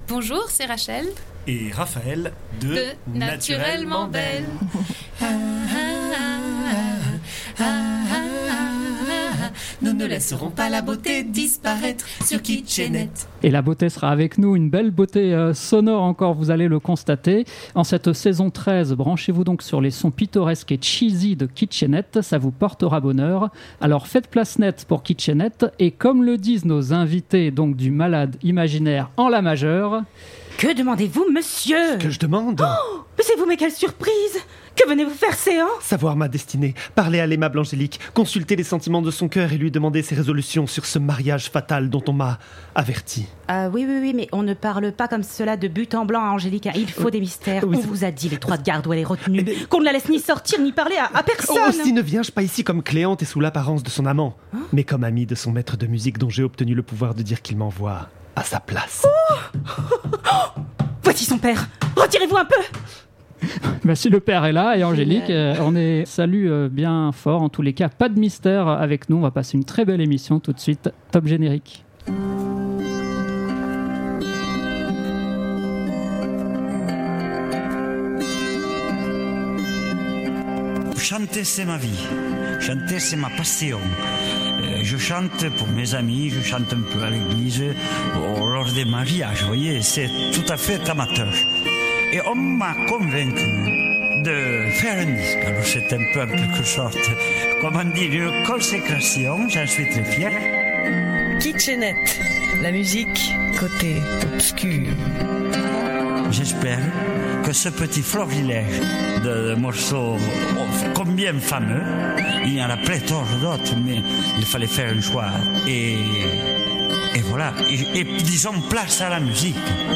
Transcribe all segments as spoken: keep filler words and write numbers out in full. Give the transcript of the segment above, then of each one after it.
Bonjour, c'est Rachel. Et Raphaël de, de Naturellement Belle. Nous ne laisserons pas la beauté disparaître sur Kitchenette. Et la beauté sera avec nous, une belle beauté euh, sonore encore, vous allez le constater. En cette saison treize, branchez-vous donc sur les sons pittoresques et cheesy de Kitchenette, ça vous portera bonheur. Alors faites place nette pour Kitchenette, et comme le disent nos invités donc du malade imaginaire en la majeure... Que demandez-vous, monsieur ? Ce que je demande... Oh, mais c'est vous, mais quelle surprise ! Que venez-vous faire, séance ? Savoir ma destinée, parler à l'aimable Angélique, consulter les sentiments de son cœur et lui demander ses résolutions sur ce mariage fatal dont on m'a averti. Euh, oui, oui, oui, mais on ne parle pas comme cela de but en blanc à Angélique. Hein. Il faut euh, des mystères. Oui, on vous a dit, les trois de garde où elle est retenue, mais... qu'on ne la laisse ni sortir ni parler à, à personne. Oh, aussi ne viens-je pas ici comme Cléante et sous l'apparence de son amant, hein, mais comme amie de son maître de musique dont j'ai obtenu le pouvoir de dire qu'il m'envoie à sa place. Oh oh, voici son père. Retirez-vous un peu. Bah, si le père est là et Angélique, euh, on est salut euh, bien fort. En tous les cas, pas de mystère avec nous. On va passer une très belle émission tout de suite. Top générique. Chanter, c'est ma vie. Chanter, c'est ma passion. Euh, je chante pour mes amis, je chante un peu à l'église, oh, lors des mariages, vous voyez, c'est tout à fait amateur. Et on m'a convaincu de faire un disque. Alors c'est un peu en quelque sorte, comment dire, une consécration, j'en suis très fier. Kitchenette, la musique côté obscur. J'espère que ce petit florilège de morceaux combien fameux, il y en a pléthore d'autres, mais il fallait faire un choix. Et, et voilà, et, et disons place à la musique.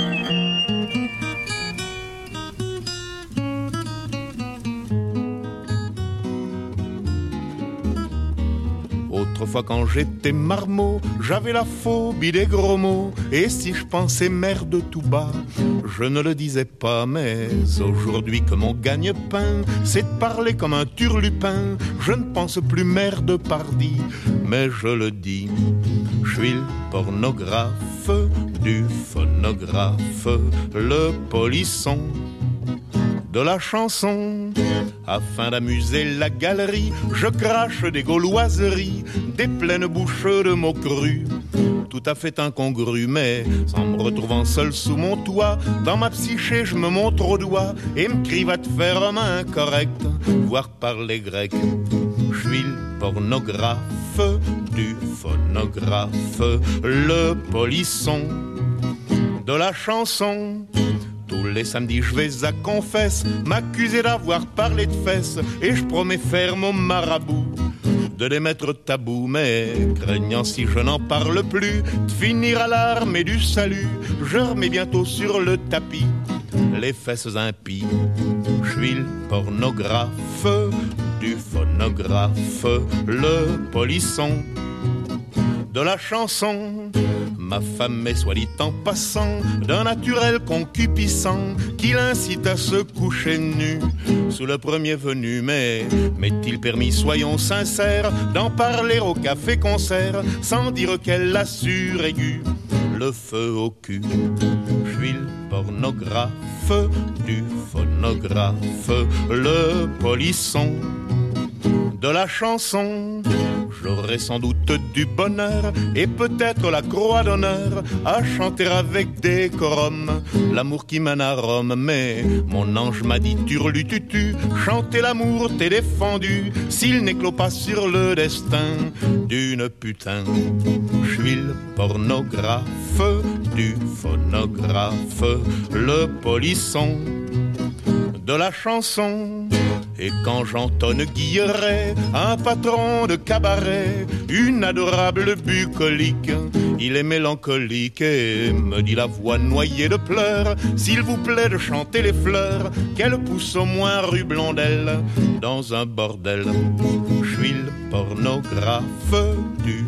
Autrefois quand j'étais marmot, j'avais la phobie des gros mots. Et si je pensais merde tout bas, je ne le disais pas. Mais aujourd'hui que mon gagne-pain, c'est de parler comme un turlupin, je ne pense plus merde pardi, mais je le dis. Je suis le pornographe du phonographe, le polisson de la chanson. Afin d'amuser la galerie, je crache des gauloiseries, des pleines bouches de mots crus, tout à fait incongrus. Mais en me retrouvant seul sous mon toit, dans ma psyché je me montre au doigt et me crie va te faire un main correcte, voire parler grec. Je suis le pornographe du phonographe, le polisson de la chanson. Tous les samedis je vais à confesse, m'accuser d'avoir parlé de fesses, et je promets ferme au marabout de les mettre tabou. Mais craignant si je n'en parle plus de finir à l'armée du salut, je remets bientôt sur le tapis les fesses impies. Je suis le pornographe du phonographe, le polisson de la chanson. Ma femme est, soit dit en passant, d'un naturel concupiscent qui l'incite à se coucher nu sous le premier venu. Mais m'est-il permis, soyons sincères, d'en parler au café-concert sans dire qu'elle assure aiguë le feu au cul. Je suis le pornographe du phonographe, le polisson de la chanson. J'aurai sans doute du bonheur et peut-être la croix d'honneur à chanter avec décorum l'amour qui mène à Rome. Mais mon ange m'a dit turlututu, chanter l'amour t'est défendu s'il n'éclot pas sur le destin d'une putain. Je suis le pornographe du phonographe, le polisson de la chanson. Et quand j'entonne Guilleret, un patron de cabaret, une adorable bucolique, il est mélancolique et me dit la voix noyée de pleurs, s'il vous plaît de chanter les fleurs, qu'elle pousse au moins rue Blondelle dans un bordel. Je suis le pornographe du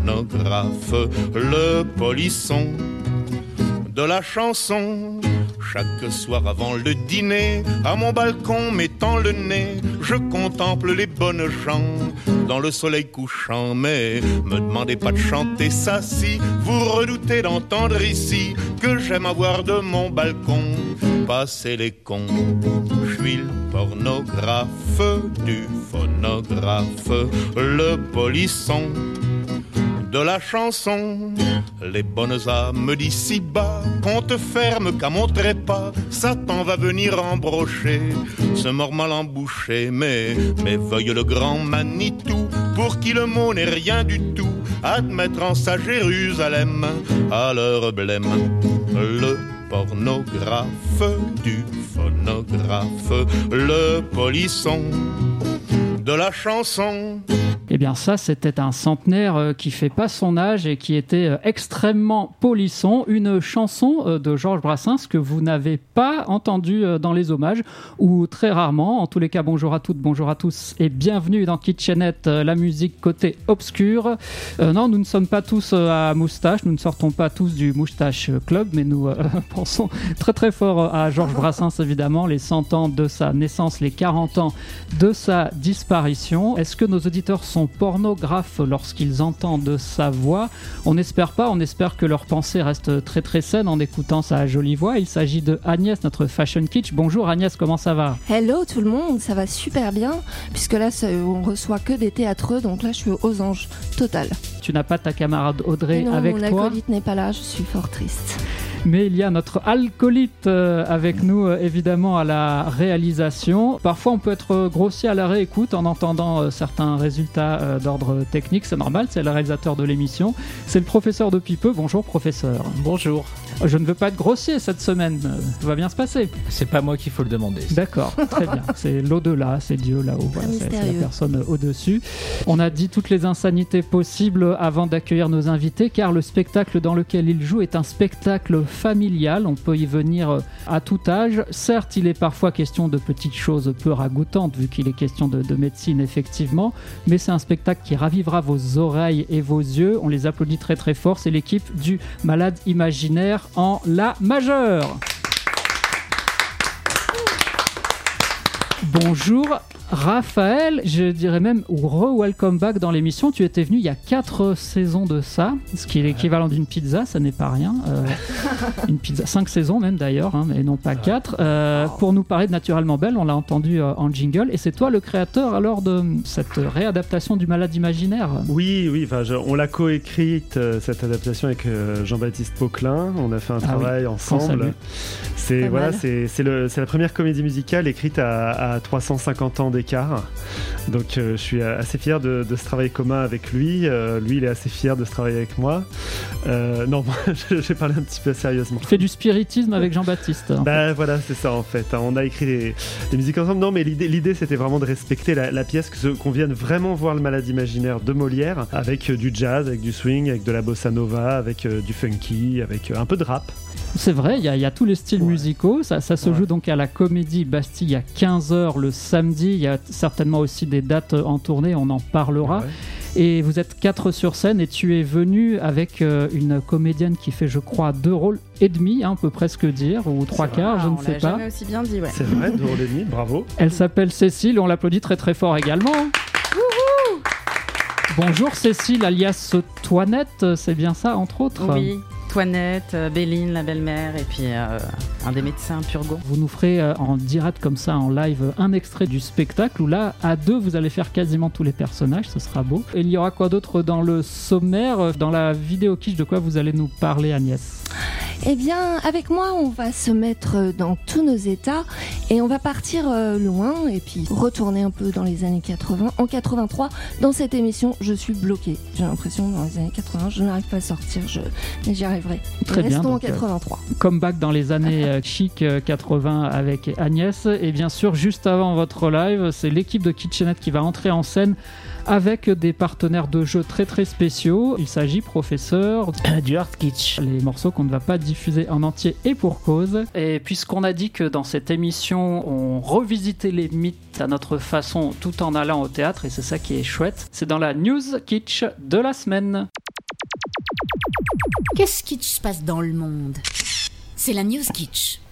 phonographe, le polisson de la chanson. Chaque soir avant le dîner, à mon balcon mettant le nez, je contemple les bonnes gens dans le soleil couchant. Mais me demandez pas de chanter ça si vous redoutez d'entendre ici que j'aime avoir de mon balcon passer les cons. Je suis le pornographe du phonographe, le polisson de la chanson. Les bonnes âmes d'ici-bas, compte ferme qu'à mon trépas, Satan va venir embrocher ce mort mal embouché. Mais, mais veuille le grand Manitou, pour qui le mot n'est rien du tout, admettre en sa Jérusalem à leur blême. Le pornographe du phonographe, le polisson de la chanson. Eh bien ça, c'était un centenaire qui fait pas son âge et qui était extrêmement polisson. Une chanson de Georges Brassens que vous n'avez pas entendue dans les hommages, ou très rarement. En tous les cas, bonjour à toutes, bonjour à tous et bienvenue dans Kitchenette, la musique côté obscur. Euh, non, nous ne sommes pas tous à moustache, nous ne sortons pas tous du Moustache Club, mais nous euh, pensons très très fort à Georges Brassens, évidemment, les cent ans de sa naissance, les quarante ans de sa disparition. Est-ce que nos auditeurs sont pornographes lorsqu'ils entendent sa voix? On n'espère pas, on espère que leur pensée reste très très saine en écoutant sa jolie voix. Il s'agit de Agnès, notre fashion kitsch. Bonjour Agnès, comment ça va? Hello tout le monde, ça va super bien, puisque là on reçoit que des théâtreux, donc là je suis aux anges, total. Tu n'as pas ta camarade Audrey non, avec mon toi? Non, l'acolyte n'est pas là, je suis fort triste. Mais il y a notre alcoolite euh, avec nous, euh, évidemment, à la réalisation. Parfois, on peut être grossier à la réécoute en entendant euh, certains résultats euh, d'ordre technique. C'est normal, c'est le réalisateur de l'émission. C'est le professeur de Pipeux. Bonjour, professeur. Bonjour. Je ne veux pas être grossier cette semaine. Euh, tout va bien se passer. C'est pas moi qu'il faut le demander. D'accord, très bien. C'est l'au-delà, c'est Dieu là-haut. Voilà, c'est, c'est la personne au-dessus. On a dit toutes les insanités possibles avant d'accueillir nos invités, car le spectacle dans lequel ils jouent est un spectacle familial, on peut y venir à tout âge. Certes, il est parfois question de petites choses peu ragoûtantes, vu qu'il est question de, de médecine, effectivement, mais c'est un spectacle qui ravivera vos oreilles et vos yeux. On les applaudit très très fort. C'est l'équipe du Malade Imaginaire en La Majeure. Bonjour Raphaël, je dirais même re-welcome back dans l'émission. Tu étais venu il y a quatre saisons de ça, ce qui est l'équivalent d'une pizza, ça n'est pas rien. Euh, une pizza, cinq saisons même d'ailleurs, hein, mais non pas quatre. Euh, pour nous parler de Naturellement Belle, on l'a entendu euh, en jingle, et c'est toi le créateur alors de cette réadaptation du Malade Imaginaire? Oui, oui, enfin, je, on l'a coécrite euh, cette adaptation avec euh, Jean-Baptiste Poquelin. On a fait un ah travail oui, ensemble. C'est voilà, c'est, c'est, le, c'est la première comédie musicale écrite à, à trois cent cinquante ans d'écart. Donc euh, je suis assez fier de, de ce travail commun avec lui. Euh, lui, il est assez fier de ce travail avec moi. Euh, non, moi, j'ai parlé un petit peu sérieusement. Tu fais du spiritisme avec Jean-Baptiste. Bah fait. Voilà, c'est ça en fait. On a écrit des, des musiques ensemble. Non, mais l'idée, l'idée c'était vraiment de respecter la, la pièce, que ce, qu'on vienne vraiment voir le Malade Imaginaire de Molière, avec euh, du jazz, avec du swing, avec de la bossa nova, avec euh, du funky, avec euh, un peu de rap. C'est vrai, il y, y a tous les styles ouais. musicaux. Ça, ça se ouais. joue donc à la Comédie Bastille à quinze heures le samedi. Il y a certainement aussi des dates en tournée, on en parlera. Ouais. Et vous êtes quatre sur scène et tu es venu avec euh, une comédienne qui fait, je crois, deux rôles et demi, hein, on peut presque dire, ou trois quarts, je ne sais pas. On l'a jamais aussi bien dit, ouais. C'est vrai, deux rôles et demi, bravo. Elle s'appelle Cécile, on l'applaudit très très fort également. Wouhou! Bonjour Cécile, alias Toinette, c'est bien ça, entre autres? Oui. Toinette, Béline, la belle-mère, et puis euh, un des médecins, Purgon. Vous nous ferez euh, en direct comme ça, en live, un extrait du spectacle où là, à deux, vous allez faire quasiment tous les personnages, ce sera beau. Et il y aura quoi d'autre dans le sommaire? Dans la vidéo quiche, de quoi vous allez nous parler, Agnès? Eh bien, avec moi, on va se mettre dans tous nos états et on va partir euh, loin et puis retourner un peu dans les années quatre-vingts. En quatre-vingt-trois, dans cette émission, je suis bloquée. J'ai l'impression, dans les années quatre-vingts, je n'arrive pas à sortir, je... mais j'y arriverai. Très bien. Restons donc, en quatre-vingt-trois. Euh, comeback dans les années euh, chic euh, quatre-vingts avec Agnès. Et bien sûr, juste avant votre live, c'est l'équipe de Kitchenette qui va entrer en scène avec des partenaires de jeux très très spéciaux. Il s'agit, professeur, euh, du hard kitsch. Les morceaux qu'on ne va pas diffuser en entier et pour cause. Et puisqu'on a dit que dans cette émission, on revisitait les mythes à notre façon tout en allant au théâtre, et c'est ça qui est chouette, c'est dans la News Kitsch de la semaine. Qu'est-ce qui se passe dans le monde? C'est la News Kitsch.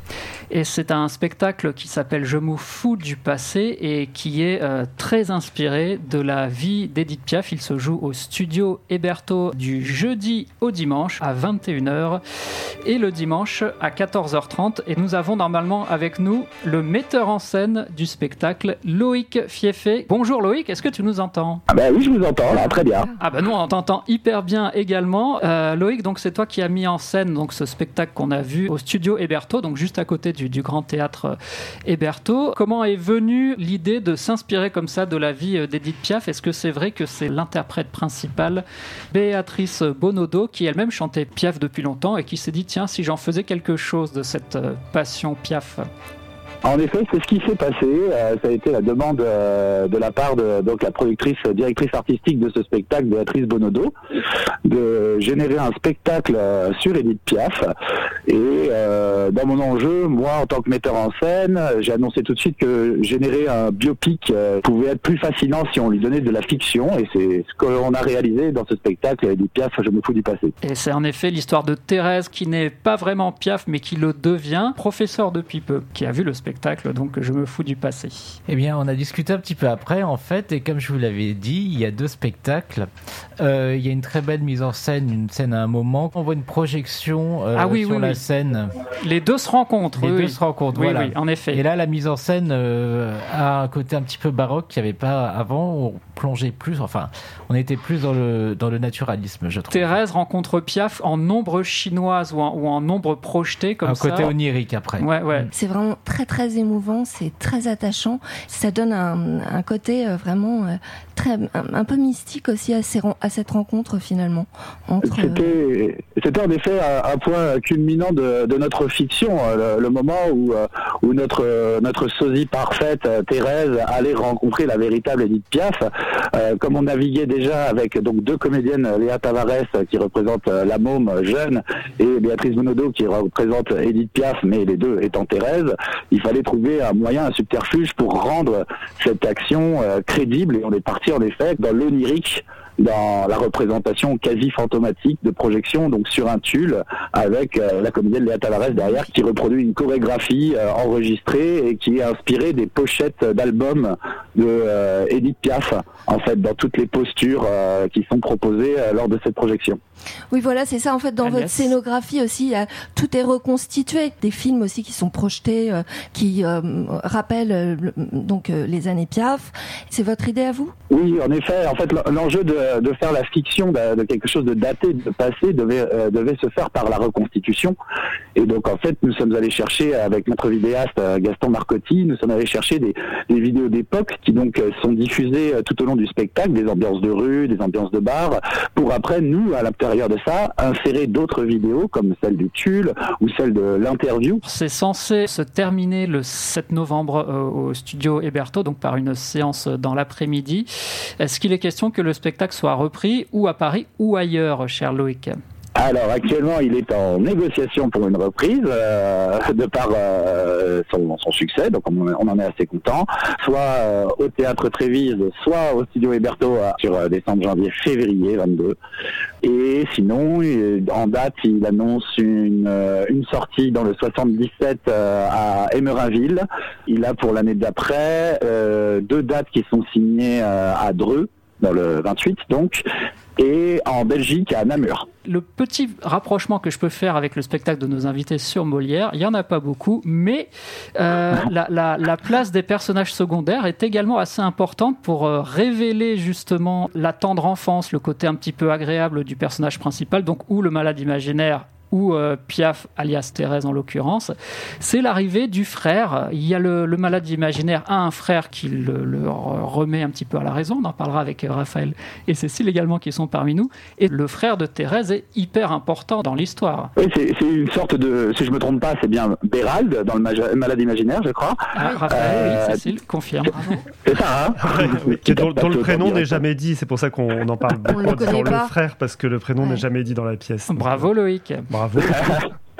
Et c'est un spectacle qui s'appelle Je me fous du passé et qui est euh, très inspiré de la vie d'Édith Piaf. Il se joue au studio Hébertot du jeudi au dimanche à vingt et une heures et le dimanche à quatorze heures trente. Et nous avons normalement avec nous le metteur en scène du spectacle, Loïc Fieffé. Bonjour Loïc, est-ce que tu nous entends ? Ah bah oui, je vous entends, là, très bien. Ah bah nous on t'entend hyper bien également. Euh, Loïc, donc c'est toi qui as mis en scène donc, ce spectacle qu'on a vu au studio Hébertot, donc juste à côté du, du grand théâtre Hébertot. Comment est venue l'idée de s'inspirer comme ça de la vie d'Édith Piaf ? Est-ce que c'est vrai que c'est l'interprète principale, Béatrice Bonodo, qui elle-même chantait Piaf depuis longtemps et qui s'est dit tiens, si j'en faisais quelque chose de cette passion Piaf ? En effet, c'est ce qui s'est passé. Euh, ça a été la demande euh, de la part de donc la productrice, directrice artistique de ce spectacle, Béatrice Bonodo, de générer un spectacle euh, sur Édith Piaf. Et euh, dans mon enjeu, moi, en tant que metteur en scène, j'ai annoncé tout de suite que générer un biopic euh, pouvait être plus fascinant si on lui donnait de la fiction. Et c'est ce qu'on a réalisé dans ce spectacle, Édith Piaf, Je me fous du passé. Et c'est en effet l'histoire de Thérèse qui n'est pas vraiment Piaf, mais qui le devient, professeur depuis peu, qui a vu le spectacle. Donc Je me fous du passé. Eh bien, on a discuté un petit peu après, en fait, et comme je vous l'avais dit, il y a deux spectacles. Euh, il y a une très belle mise en scène, une scène à un moment. On voit une projection euh, ah oui, sur oui, la oui. scène. Les deux se rencontrent. Les oui, deux oui. se rencontrent, oui, voilà. Oui, en effet. Et là, la mise en scène euh, a un côté un petit peu baroque qu'il n'y avait pas avant. On plongeait plus, enfin, on était plus dans le, dans le naturalisme, je trouve. Thérèse rencontre Piaf en ombre chinoise ou en, ou en ombre projetée, comme un ça. Un côté onirique après. Ouais, ouais. C'est vraiment très, très émouvant, c'est très attachant. Ça donne un, un côté euh, vraiment euh, très, un, un peu mystique aussi à, ces, à cette rencontre finalement. Entre, c'était, euh... c'était en effet un, un point culminant de, de notre fiction, le, le moment où, où notre, notre sosie parfaite, Thérèse, allait rencontrer la véritable Édith Piaf. Euh, comme on naviguait déjà avec donc deux comédiennes, Léa Tavares qui représente la môme jeune et Béatrice Bonodo qui représente Édith Piaf, mais les deux étant Thérèse, il fallait trouver un moyen, un subterfuge pour rendre cette action euh, crédible, et on est parti en effet dans l'onirique, dans la représentation quasi fantomatique de projection, donc sur un tulle, avec euh, la comédienne Léa Tavares derrière, qui reproduit une chorégraphie euh, enregistrée et qui est inspirée des pochettes d'albums de euh, Édith Piaf, en fait, dans toutes les postures euh, qui sont proposées euh, lors de cette projection. Oui, voilà, c'est ça. En fait, dans Alias. votre scénographie aussi, euh, tout est reconstitué. Des films aussi qui sont projetés, euh, qui euh, rappellent euh, donc euh, les années Piaf. C'est votre idée à vous ? Oui, en effet. En fait, l'enjeu de, de faire la fiction de, de quelque chose de daté, de passé, devait, euh, devait se faire par la reconstitution. Et donc, en fait, nous sommes allés chercher, avec notre vidéaste Gaston Marcotti, nous sommes allés chercher des, des vidéos d'époque qui donc sont diffusées tout au long du spectacle, des ambiances de rue, des ambiances de bar, pour après, nous, à l'intérieur de ça, insérer d'autres vidéos comme celle du tulle ou celle de l'interview. C'est censé se terminer le sept novembre euh, au studio Hébertot, donc par une séance dans l'après-midi. Est-ce qu'il est question que le spectacle soit repris ou à Paris ou ailleurs, cher Loïc ? Alors actuellement, il est en négociation pour une reprise euh, de par euh, son, son succès, donc on, on en est assez content. Soit euh, au Théâtre Trévise, soit au Studio Hébertot euh, sur euh, décembre, janvier, février vingt-deux. Et sinon, il, en date, il annonce une, euh, une sortie dans le soixante-dix-sept euh, à Emerainville. Il a pour l'année d'après euh, deux dates qui sont signées euh, à Dreux, dans le vingt-huit donc, et en Belgique à Namur. Le petit rapprochement que je peux faire avec le spectacle de nos invités sur Molière, il n'y en a pas beaucoup, mais euh, la, la, la place des personnages secondaires est également assez importante pour euh, révéler justement la tendre enfance, le côté un petit peu agréable du personnage principal, donc ou le malade imaginaire, ou euh, Piaf, alias Thérèse en l'occurrence, c'est l'arrivée du frère. Il y a le, le malade imaginaire a un frère qui le, le remet un petit peu à la raison, on en parlera avec Raphaël et Cécile également qui sont parmi nous, et le frère de Thérèse est hyper important dans l'histoire. Oui, c'est, c'est une sorte de, si je me trompe pas, c'est bien Bérald dans le maja- malade imaginaire, je crois. Ah, Raphaël, euh, oui, Cécile, confirme. C'est ça, hein. Ouais, oui, dont, dont le prénom n'est jamais dit, c'est pour ça qu'on en parle beaucoup le dans le pas. frère, parce que le prénom Ouais. n'est jamais dit dans la pièce. Bravo Loïc. Bravo.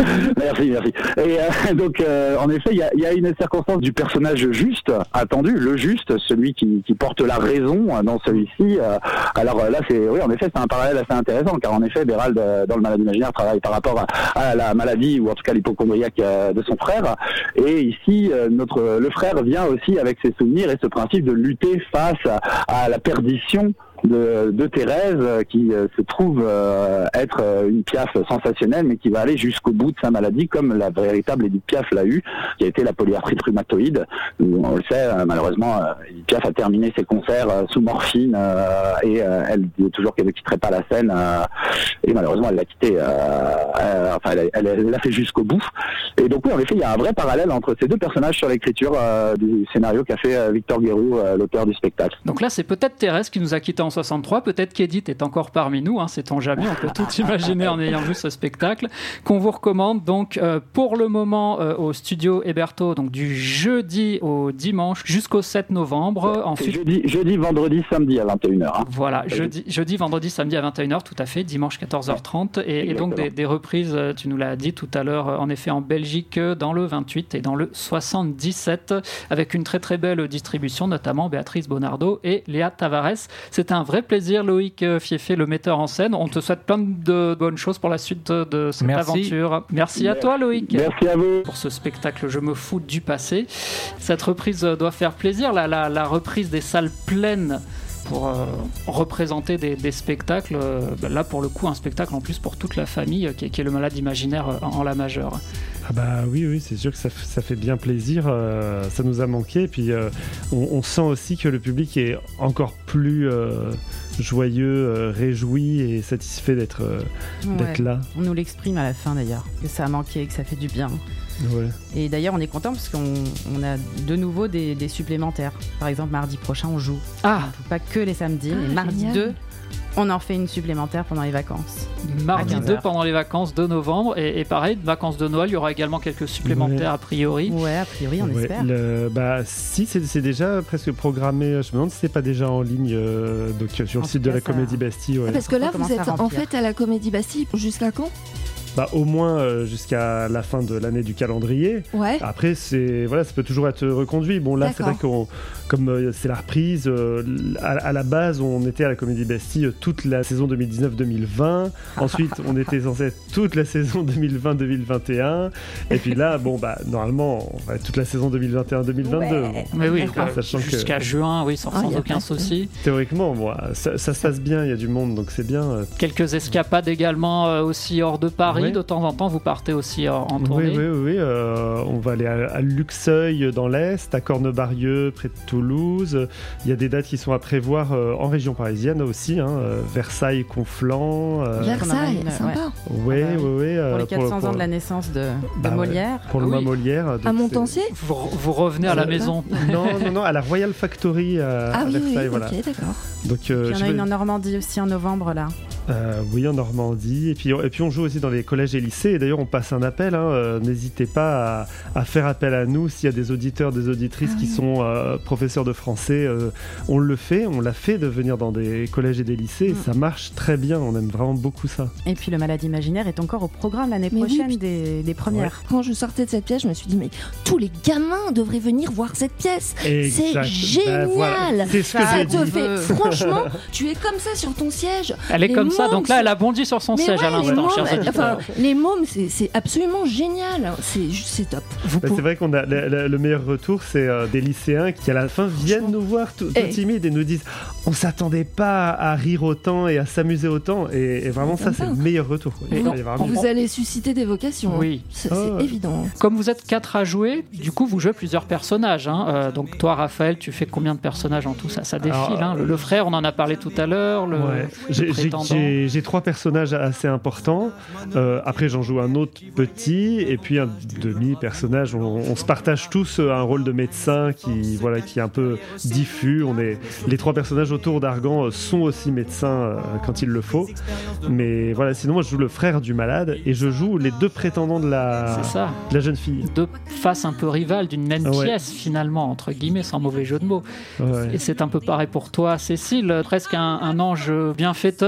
Merci, merci. Et euh, donc, euh, en effet, il y a, y a une circonstance du personnage juste, attendu, le juste, celui qui, qui porte la raison dans celui-ci. Euh, alors là, c'est, oui, en effet, c'est un parallèle assez intéressant, car en effet, Bérald, dans le Malade imaginaire, travaille par rapport à, à la maladie, ou en tout cas l'hypocondriaque euh, de son frère. Et ici, euh, notre, le frère vient aussi avec ses souvenirs et ce principe de lutter face à, à la perdition De, de Thérèse, qui euh, se trouve euh, être euh, une Piaf sensationnelle, mais qui va aller jusqu'au bout de sa maladie, comme la véritable Édith Piaf l'a eu, qui a été la polyarthrite rhumatoïde, où on le sait, euh, malheureusement, euh, Édith Piaf a terminé ses concerts euh, sous morphine, euh, et euh, elle dit toujours qu'elle ne quitterait pas la scène, euh, et malheureusement, elle l'a quitté, euh, euh, enfin, elle, elle, elle l'a fait jusqu'au bout. Et donc, oui, en effet, il y a un vrai parallèle entre ces deux personnages sur l'écriture euh, du scénario qu'a fait euh, Victor Guérou, euh, l'auteur du spectacle. Donc là, c'est peut-être Thérèse qui nous a quittés en soixante-trois, peut-être qu'Edith est encore parmi nous, hein, sait-on jamais, on peut tout imaginer en ayant vu ce spectacle, qu'on vous recommande donc euh, pour le moment euh, au studio Héberto, donc du jeudi au dimanche jusqu'au sept novembre. Ensuite, jeudi, jeudi, vendredi, samedi à vingt et une heures. Hein. Voilà, jeudi, jeudi, vendredi, samedi à vingt et une heures, tout à fait, dimanche quatorze heures trente, et, et donc des, des reprises, tu nous l'as dit tout à l'heure, en effet en Belgique dans le vingt-huit et dans le soixante-dix-sept, avec une très très belle distribution, notamment Béatrice Bonardo et Léa Tavares. C'est un vrai plaisir, Loïc Fieffé, le metteur en scène. On te souhaite plein de bonnes choses pour la suite de cette Merci. aventure. Merci à toi, Loïc. Merci à vous. Pour ce spectacle Je me fous du passé. Cette reprise doit faire plaisir, la, la, la reprise des salles pleines pour euh, représenter des, des spectacles. Euh, là, pour le coup, un spectacle en plus pour toute la famille, euh, qui, est, qui est le Malade imaginaire euh, en, en la majeure. Ah bah oui, oui, c'est sûr que ça, ça fait bien plaisir, euh, ça nous a manqué, et puis euh, on, on sent aussi que le public est encore plus euh, joyeux, euh, réjoui et satisfait d'être, euh, ouais. d'être là. On nous l'exprime à la fin d'ailleurs, que ça a manqué, que ça fait du bien. Ouais. Et d'ailleurs, on est content parce qu'on on a de nouveau des, des supplémentaires. Par exemple, mardi prochain, on joue. Ah. On joue pas que les samedis, Ah, mais mardi génial. deux, on en fait une supplémentaire pendant les vacances. Mardi deux pendant les vacances de novembre, et, et pareil, vacances de Noël, il y aura également quelques supplémentaires ouais. a priori. Ouais, a priori, on ouais, espère. Le, bah, si, c'est, c'est déjà presque programmé. Je me demande si c'est pas déjà en ligne euh, donc, sur en le site cas, de la ça... Comédie Bastille. Ouais. Ah, parce que là, vous êtes en remplir. fait à la Comédie Bastille jusqu'à quand? Bah, au moins euh, jusqu'à la fin de l'année du calendrier. Ouais. Après, c'est, voilà, ça peut toujours être reconduit. Bon, là, D'accord. c'est vrai qu'on, comme euh, c'est la reprise, euh, à, à la base, on était à la Comédie Bastille toute la saison deux mille dix-neuf deux mille vingt. Ensuite, on était censé être toute la saison deux mille vingt deux mille vingt et un. Et puis là, bon, bah, normalement, on va être toute la saison deux mille vingt et un deux mille vingt-deux. Ouais. Mais oui, Enfin, sachant jusqu'à que, juin, oui, sans, Ah, sans y a aucun pas de- souci. théoriquement, moi, ça, ça se passe bien, il y a du monde, donc c'est bien. euh. Quelques escapades également euh, aussi hors de Paris. Ouais. De temps en temps, vous partez aussi en, en Oui, tournée. oui, oui. oui, euh, on va aller à, à Luxeuil dans l'Est, à Cornebarieux près de Toulouse. Il y a des dates qui sont à prévoir euh, en région parisienne aussi, hein, euh, Versailles, Conflans. Euh, Versailles, ouais. sympa. Oui, Ah bah oui. oui, oui. Pour les quatre cents ans de la naissance de, de bah ouais, Molière. Pour le Ah mois oui. Molière. donc À c'est- Montancier? Vous, vous revenez à la Euh, maison. Non, non, non, à la Royal Factory à, Ah à oui, Versailles, oui, voilà. ok, d'accord. Donc, euh, Puis il y en je a vais- une en Normandie aussi en novembre là. Euh, oui, en Normandie. Et puis, et puis on joue aussi dans les collèges et lycées. Et d'ailleurs, on passe un appel. Hein, euh, n'hésitez pas à, à faire appel à nous s'il y a des auditeurs, des auditrices Ah qui oui. sont euh, professeurs de français. Euh, on le fait, on l'a fait de venir dans des collèges et des lycées. Et Mm. ça marche très bien. On aime vraiment beaucoup ça. Et puis le Malade imaginaire est encore au programme l'année Mais oui, prochaine puis- des, des premières. Quand je sortais de cette pièce, je me suis dit, mais tous les gamins devraient venir voir cette pièce. Exact. C'est génial. Ben voilà. C'est ce que Ça j'ai te dit. fait, franchement, tu es comme ça sur ton siège. Elle est Les comme ça, donc là, mômes elle a bondi sur son Mais siège ouais, à les l'instant, mômes, chers auditeurs. enfin, les mômes, c'est, c'est absolument génial. C'est, c'est top. Vous Ben, pouvez- c'est vrai qu'on a le, le- le meilleur retour, c'est euh, des lycéens qui à la fin viennent nous voir tout, tout Eh. timides et nous disent on s'attendait pas à rire autant et à s'amuser autant. Et, et vraiment, ça, c'est le meilleur retour. quoi. Et Il non, va y avoir un- Vous allez susciter des vocations. Oui. C'est, Ah c'est ouais. évident. Comme vous êtes quatre à jouer, du coup, vous jouez plusieurs personnages. Hein. Euh, donc, toi, Raphaël, tu fais combien de personnages en tout ça Ça défile. Alors, hein. Le, le frère, on en a parlé tout à l'heure. Le, Ouais. le J'ai, j'ai- prétendant. j'ai- j'ai trois personnages assez importants. Euh, après, j'en joue un autre petit et puis un demi-personnage. On, on se partage tous euh, un rôle de médecin qui, voilà, qui est un peu diffus. On est, les trois personnages autour d'Argan euh, sont aussi médecins euh, quand il le faut. Mais voilà, sinon, moi, je joue le frère du malade et je joue les deux prétendants de la, C'est ça. de la jeune fille. Deux faces un peu rivales d'une même Ouais. pièce, finalement, entre guillemets, sans mauvais jeu de mots. Ouais. Et c'est un peu pareil pour toi, Cécile. Presque un, un ange bienfaiteur et un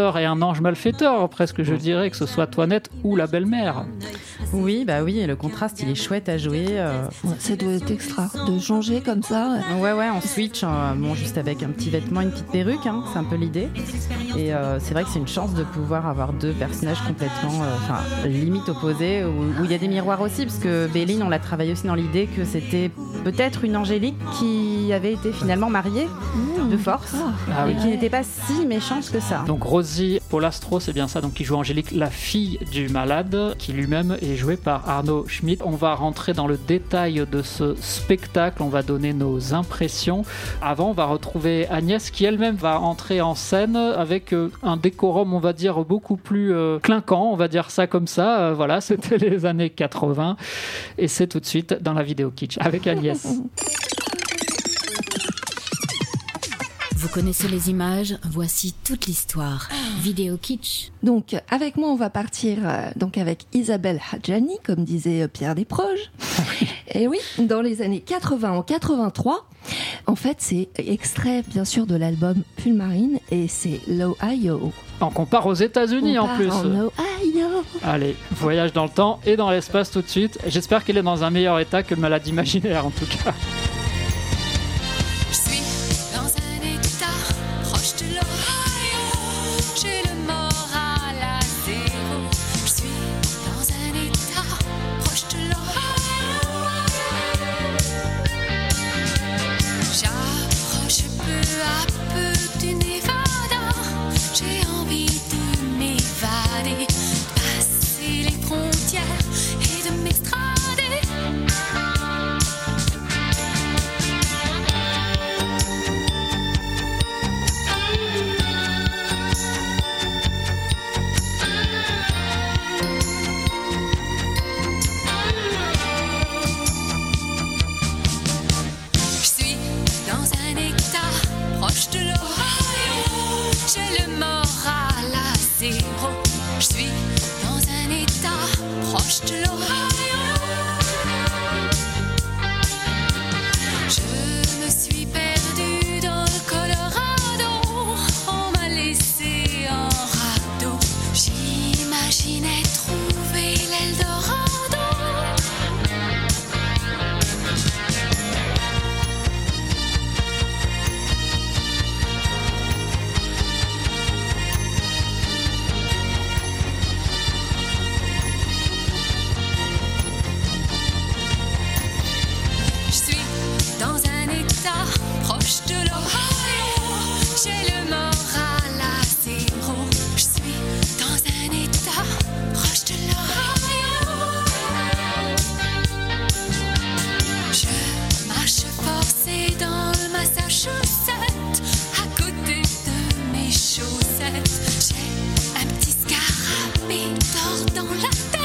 ange malfaiteur, presque, je dirais, que ce soit Toinette ou la belle-mère. Oui, bah oui, et le contraste, il est chouette à jouer. Euh... Ouais, ça doit être extra, de changer comme ça. Ouais, ouais, en switch, euh, bon, juste avec un petit vêtement, une petite perruque, hein, c'est un peu l'idée. Et euh, c'est vrai que c'est une chance de pouvoir avoir deux personnages complètement, enfin, euh, limite opposés, où il y a des miroirs aussi, parce que Béline, on l'a travaillé aussi dans l'idée que c'était peut-être une Angélique qui avait été finalement mariée mmh. de force, ah, et oui. qui n'était pas si méchante que ça. Donc Rosie Polastro, c'est bien ça, donc qui joue Angélique, la fille du malade, qui lui-même est joué par Arnaud Schmitt. On va rentrer dans le détail de ce spectacle, on va donner nos impressions. Avant, on va retrouver Agnès qui elle-même va entrer en scène avec un décorum, on va dire, beaucoup plus euh, clinquant, on va dire ça comme ça. Euh, voilà, c'était les années quatre-vingts et c'est tout de suite dans la vidéo kitsch avec Agnès. Vous connaissez les images, voici toute l'histoire. Vidéo kitsch. Donc, avec moi, on va partir euh, donc avec Isabelle Hadjani, comme disait euh, Pierre Desproges. Et oui, dans les années quatre-vingts, en quatre-vingt-trois, en fait, c'est extrait, bien sûr, de l'album Pulmarine, et c'est l'Ohio. Donc on part aux États-Unis on en part plus. En Ohio. Allez, voyage dans le temps et dans l'espace tout de suite. J'espère qu'elle est dans un meilleur état que Malade imaginaire en tout cas. Je suis dans un état proche de l'Ohio. J'ai le moral à zéro. Je suis dans un état proche de l'Ohio. J'approche peu à peu du Nevada. J'ai envie de m'évader, de passer les frontières et de m'extrader. Je suis dans un état proche de l'Ohio. J'ai le moral à zéro. Je suis dans un état proche de l'Ohio. Je me suis perdue dans le Colorado. On m'a laissé en radeau. J'imaginais trouver l'Eldorado. Je suis dans un état proche de l'Ohio. J'ai le moral à zéro. Je suis dans un état proche de l'Ohio. Je marche forcée dans le Massachusetts, à côté de mes chaussettes. J'ai un petit scarabée d'or dans la tête.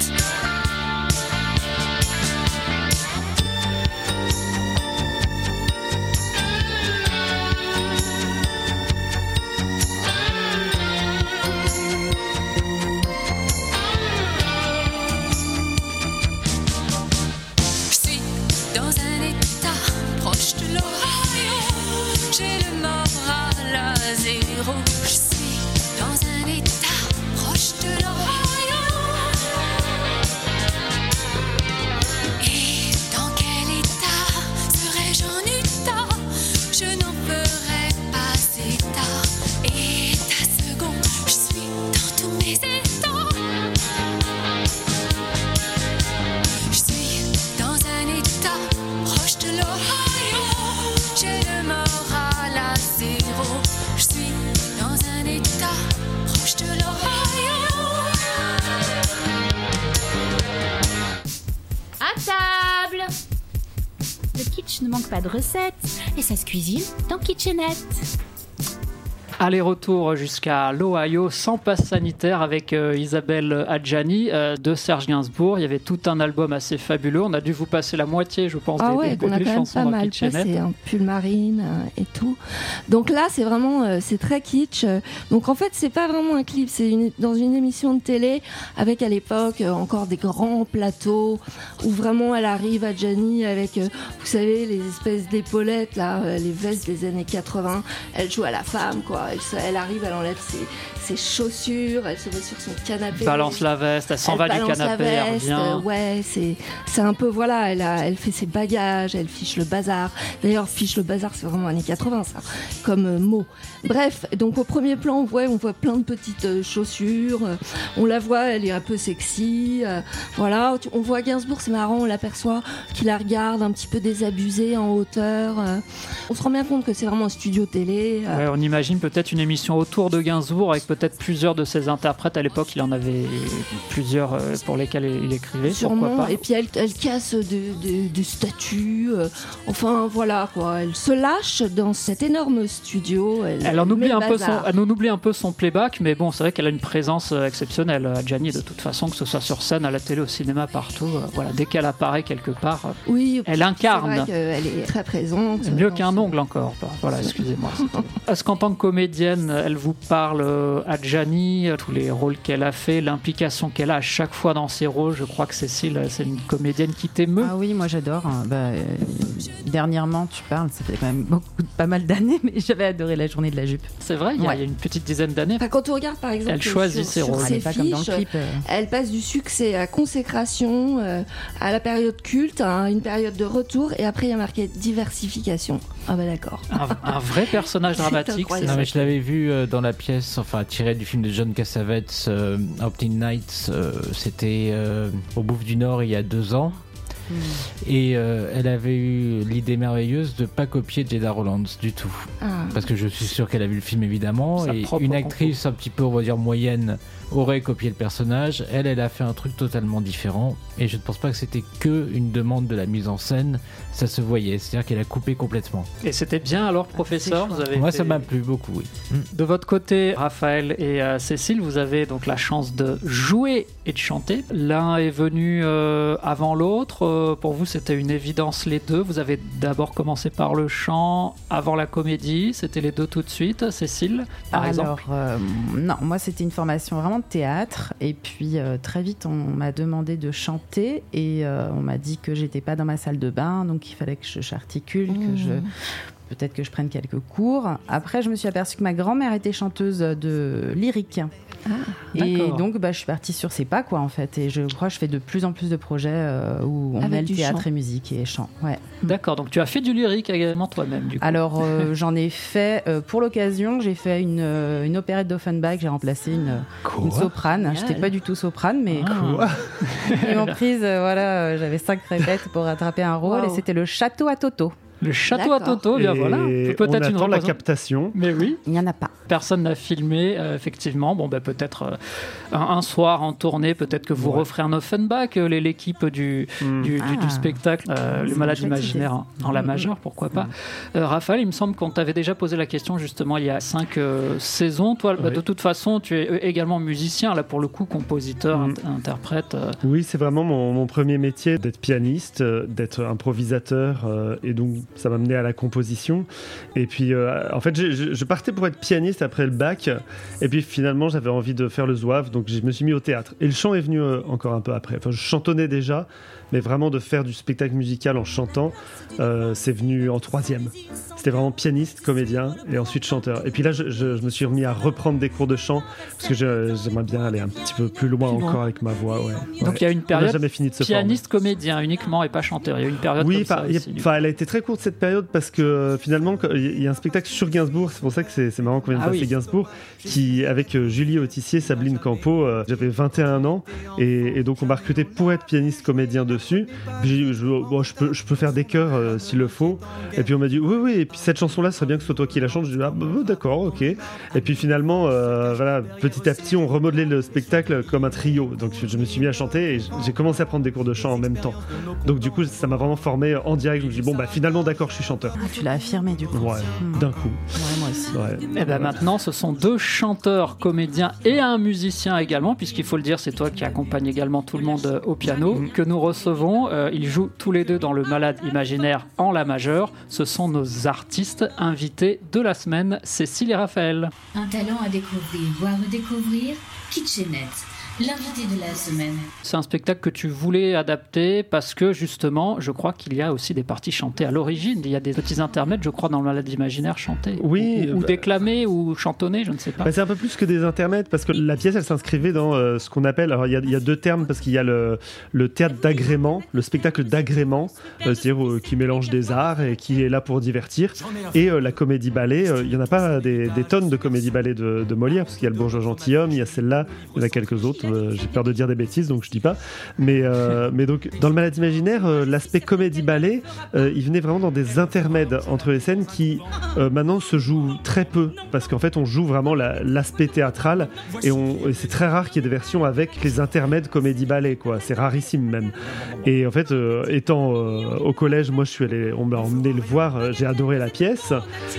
Je suis dans un état proche de l'Ohio. J'ai le moral à zéro. Je suis dans un état proche de l'Ohio. Et dans quel état serais-je en Utah? Je n'en ferais pas état. État second, je suis dans tous mes états. Je suis dans un état proche de l'Ohio. J'ai le moral à zéro. Je suis dans un état proche de l'Ohio. À table! Le kitsch ne manque pas de recettes et ça se cuisine dans Kitchenette. Aller-retour jusqu'à l'Ohio sans passe sanitaire avec euh, Isabelle Hadjani euh, de Serge Gainsbourg. Il y avait tout un album assez fabuleux. On a dû vous passer la moitié, je pense, Ah des, ouais, des, qu'on a des quand même chansons pas dans mal Kitchenette. passé, hein, Pulmarine euh, et tout. Donc là, c'est vraiment, euh, c'est très kitsch. Donc en fait, c'est pas vraiment un clip, c'est une, dans une émission de télé avec à l'époque euh, encore des grands plateaux où vraiment elle arrive à Hadjani avec, euh, vous savez, les espèces d'épaulettes là, euh, les vestes des années quatre-vingts. Elle joue à la femme, quoi. Elle, se- elle arrive, elle enlève ses, ses chaussures, elle se met sur son canapé. Balance la veste, elle s'en va du balance canapé, la elle veste, revient. euh, ouais, c'est, c'est un peu, voilà, elle, a, elle fait ses bagages, elle fiche le bazar. D'ailleurs, fiche le bazar, c'est vraiment années quatre-vingts, ça, comme euh, mot. Bref, donc au premier plan, on voit, on voit plein de petites euh, chaussures. euh, on la voit, elle est un peu sexy. euh, voilà, tu- on voit Gainsbourg, c'est marrant, on l'aperçoit qui la regarde un petit peu désabusée en hauteur. euh. on se rend bien compte que c'est vraiment un studio télé. euh. Ouais, on imagine peut-être une émission autour de Gainsbourg avec peut-être plusieurs de ses interprètes. À l'époque, il en avait plusieurs euh, pour lesquels il écrivait. Sûrement, Pourquoi pas. et puis elle, elle casse de, de, du statut. euh, enfin, voilà, quoi. Elle se lâche dans cet énorme studio. Elle, Elle en met oublie le un peu son, bazar. elle en oublie un peu son playback, mais bon, c'est vrai qu'elle a une présence euh, exceptionnelle, euh, Adjani, de toute façon, que ce soit sur scène, à la télé, au cinéma, partout. euh, voilà, dès qu'elle apparaît quelque part, euh, Oui, elle c'est incarne. vrai qu'elle est très présente. C'est mieux qu'un ongle encore. Voilà, excusez-moi. c'était- Est-ce qu'en tant que comédienne, elle vous parle, euh, Adjani, euh, tous les rôles qu'elle a fait, l'implication qu'elle a à chaque fois dans ses rôles? Je crois que Cécile, euh, c'est une comédienne qui t'émeut. Ah oui, moi j'adore. hein. Bah, euh, dernièrement, tu parles, ça fait quand même beaucoup, pas mal d'années, mais j'avais adoré La Journée de la Jupe. C'est vrai, il y, a- Ouais. il y a une petite dizaine d'années. Enfin, quand on regarde par exemple, Elle choisit sur, ses sur rôles. ses Elle est pas comme dans le fiches, clip. euh. elle passe du succès à consécration, euh, à la période culte, à une période de retour, et après il y a marqué diversification. Ah bah d'accord. Un, un vrai personnage C'est dramatique. incroyable. Non, c'est mais ça. je l'avais vu euh, dans la pièce, enfin tiré du film de John Cassavetes, euh, Opening Nights. euh, C'était euh, au Bouffe du Nord il y a deux ans. Et euh, elle avait eu l'idée merveilleuse de pas copier Jada Rowlands du tout. Ah. Parce que je suis sûr qu'elle a vu le film évidemment. Sa Et propre une actrice un petit peu, on va dire, moyenne aurait copié le personnage. Elle, elle a fait un truc totalement différent. Et je ne pense pas que c'était que une demande de la mise en scène. Ça se voyait. C'est-à-dire qu'elle a coupé complètement. Et c'était bien alors, professeur. Vous avez Moi, fait- ça m'a plu beaucoup, oui. De votre côté, Raphaël et euh, Cécile, vous avez donc la chance de jouer et de chanter. L'un est venu euh, avant l'autre. Euh, pour vous, c'était une évidence les deux. Vous avez d'abord commencé par le chant, avant la comédie. C'était les deux tout de suite. Cécile, par Alors, exemple. euh, non, moi c'était une formation vraiment de théâtre. Et puis euh, très vite, on m'a demandé de chanter. Et euh, on m'a dit que j'étais pas dans ma salle de bain. Donc il fallait que je j'articule, que je. Peut-être que je prenne quelques cours. Après, je me suis aperçue que ma grand-mère était chanteuse de lyrique. et d'accord. donc, bah, je suis partie sur ses pas, quoi, en fait. Et je crois que je fais de plus en plus de projets euh, où on Avec mêle du théâtre chant. et musique et chant. Ouais. D'accord, donc tu as fait du lyrique également toi-même, du coup. Alors, euh, j'en ai fait, euh, pour l'occasion, j'ai fait une, euh, une opérette d'Offenbach. J'ai remplacé une, une soprane. Génial. J'étais pas du tout soprane, mais Ah. ils m'ont prise. euh, voilà, euh, j'avais cinq répètes pour rattraper un rôle. Wow. Et c'était le château à Toto. Le château à D'accord. Toto, bien Et voilà. on Peut-être une attend la représentation. captation. Mais oui. Il n'y en a pas. Personne n'a filmé, euh, effectivement. Bon, bah, peut-être euh, un, un soir en tournée, peut-être que vous Ouais. referez un Offenbach, euh, les- l'équipe du, Mm. du, du- Ah. du spectacle, euh, C'est Le Malade une chouette Imaginaire en, en la majeure, pourquoi pas. Euh, Raphaël, il me semble qu'on t'avait déjà posé la question justement il y a cinq euh, saisons. Toi, bah, Oui. de toute façon, tu es euh, également musicien, là pour le coup, compositeur, Mm. int- interprète. euh. Oui, c'est vraiment mon, mon premier métier d'être pianiste, euh, d'être improvisateur, euh, et donc ça m'a mené à la composition. Et puis, euh, en fait, je, je- je partais pour être pianiste après le bac, et puis finalement, j'avais envie de faire le zouave, donc je me suis mis au théâtre. Et le chant est venu euh, encore un peu après. Enfin, je chantonnais déjà, mais vraiment de faire du spectacle musical en chantant, euh, c'est venu en troisième. C'était vraiment pianiste, comédien, et ensuite chanteur. Et puis là, je, je- je me suis remis à reprendre des cours de chant, parce que je- j'aimerais bien aller un petit peu plus loin Plus loin. encore avec ma voix. Ouais. Donc Ouais. il y a une On n'a période jamais fini de se former. pianiste, comédien uniquement et pas chanteur. Il y a une période Oui, comme enfin, ça il y a- aussi, du enfin, elle a été très courte cette période parce que euh, finalement, quand- il y a un spectacle sur Gainsbourg, c'est pour ça que c'est c'est marrant qu'on vienne de Ah passer oui. Gainsbourg, qui, avec euh, Julie Autissier, Sabine Campo, euh, j'avais vingt et un ans, et, et donc on m'a recruté pour être pianiste comédien dessus. Puis j'ai dit, je, bon, je, peux, je peux faire des chœurs euh, s'il le faut. Et puis on m'a dit, oui, oui, et puis cette chanson-là, ce serait bien que ce soit toi qui la chante. Je dis, ah, bah, d'accord, ok. Et puis finalement, euh, voilà, petit à petit, on remodelait le spectacle comme un trio. Donc je, je me suis mis à chanter et j'ai commencé à prendre des cours de chant en même temps. Donc du coup, ça m'a vraiment formé en direct. Je me suis dit, bon, bah finalement, d'accord, je suis chanteur. Ah, tu l'as affirmé du coup. Ouais, Hmm. d'un coup. Ouais, moi aussi. Ouais. Et ben maintenant, ce sont deux chanteurs, comédiens et un musicien également, puisqu'il faut le dire, c'est toi qui accompagne également tout le monde euh, au piano, que nous recevons. Euh, ils jouent tous les deux dans Le Malade Imaginaire en la majeure. Ce sont nos artistes invités de la semaine, Cécile et Raphaël. Un talent à découvrir ou à redécouvrir, Kitchenette. L'invité de la semaine. C'est un spectacle que tu voulais adapter parce que justement, je crois qu'il y a aussi des parties chantées à l'origine. Il y a des petits intermèdes, je crois, dans le Malade imaginaire chantés. Oui. Ou, ou bah... déclamés ou chantonnés, je ne sais pas. Bah, c'est un peu plus que des intermèdes parce que la pièce, elle s'inscrivait dans euh, ce qu'on appelle. Alors, il y, a, il y a deux termes parce qu'il y a le, le théâtre d'agrément, le spectacle d'agrément, euh, c'est-à-dire euh, qui mélange des arts et qui est là pour divertir. Et euh, la comédie-ballet, euh, il n'y en a pas des, des tonnes de comédie-ballet de, de Molière parce qu'il y a le Bourgeois gentilhomme, il y a celle-là, il y en a quelques autres. Euh, j'ai peur de dire des bêtises, donc je dis pas. Mais, euh, mais donc, dans le Malade imaginaire, euh, l'aspect comédie-ballet, euh, il venait vraiment dans des intermèdes entre les scènes qui, euh, maintenant, se jouent très peu. Parce qu'en fait, on joue vraiment la, l'aspect théâtral et, on, et c'est très rare qu'il y ait des versions avec les intermèdes comédie-ballet, quoi. C'est rarissime, même. Et en fait, euh, étant euh, au collège, moi, je suis allé, on m'a emmené le voir, euh, j'ai adoré la pièce.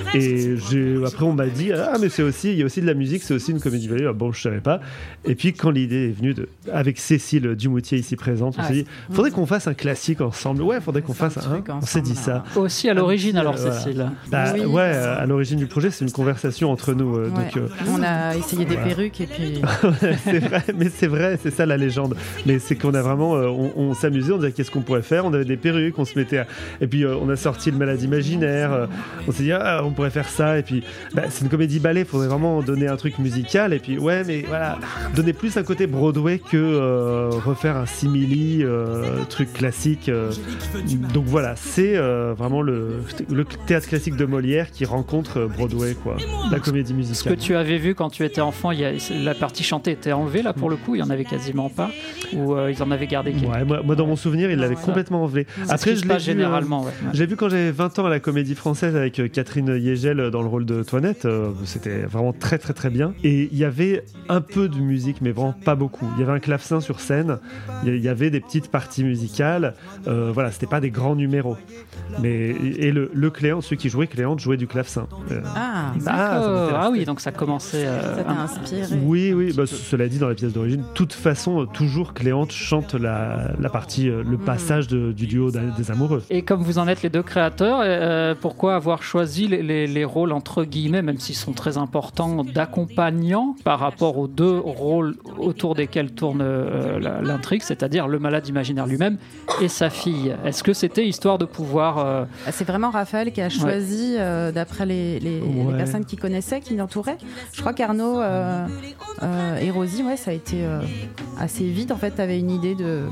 Et j'ai, après, on m'a dit, ah, mais c'est aussi, il y a aussi de la musique, c'est aussi une comédie-ballet. Ah, bon, je savais pas. Et puis, quand l'idée est venue de, avec Cécile Dumoutier ici présente, on ah, s'est dit, faudrait qu'on fasse un classique ensemble. Ouais, faudrait qu'on fasse un. On s'est dit ça. Aussi à l'origine, alors, voilà. Cécile. Bah, oui. Ouais, à l'origine du projet, c'est une conversation entre nous. Euh, ouais. donc, euh, on a essayé des voilà. perruques et puis. c'est vrai, mais c'est vrai, c'est ça la légende. Mais c'est qu'on a vraiment, euh, on, on s'amusait, on disait qu'est-ce qu'on pourrait faire. On avait des perruques, on se mettait, à... et puis euh, on a sorti le Malade imaginaire. Euh, on s'est dit, ah, on pourrait faire ça. Et puis, bah, c'est une comédie ballet. Faudrait vraiment donner un truc musical. Et puis, ouais, mais voilà, donner plus un côté Broadway que euh, refaire un simili euh, truc classique. Euh. Donc voilà, c'est euh, vraiment le, le théâtre classique de Molière qui rencontre Broadway, quoi, la comédie musicale. Ce que tu avais vu quand tu étais enfant, il y a, la partie chantée était enlevée là pour le coup, il y en avait quasiment pas, ou euh, ils en avaient gardé quelques. Ouais, moi, moi dans mon souvenir, ils l'avaient ouais. complètement enlevé. C'est Après, je l'ai vu, généralement. Euh, ouais. J'ai vu quand j'avais vingt ans à la Comédie Française avec euh, Catherine Yegel dans le rôle de Toinette. Euh, c'était vraiment très très très bien. Et il y avait un peu de musique, mais vraiment pas beaucoup. Il y avait un clavecin sur scène. Il y avait des petites parties musicales. Euh, voilà, c'était pas des grands numéros. Mais et le, le Cléante, celui qui jouait Cléante, jouait du clavecin. Euh, ah, ah, ah oui, donc ça commençait. Euh, ça t'a inspiré. Oui, oui. Bah, cela dit, dans la pièce d'origine, de toute façon, toujours Cléante chante la, la partie, euh, le passage de, du duo des amoureux. Et comme vous en êtes les deux créateurs, euh, pourquoi avoir choisi les, les, les rôles entre guillemets, même s'ils sont très importants, d'accompagnants par rapport aux deux rôles autour desquels tourne euh, l'intrigue, c'est-à-dire le malade imaginaire lui-même et sa fille. Est-ce que c'était histoire de pouvoir... Euh... C'est vraiment Raphaël qui a choisi, ouais. euh, d'après les, les, ouais. les personnes qui connaissaient, qui l'entouraient. Je crois qu'Arnaud euh, euh, et Rosie, ouais, ça a été euh, assez vite. En fait, tu avais une idée de...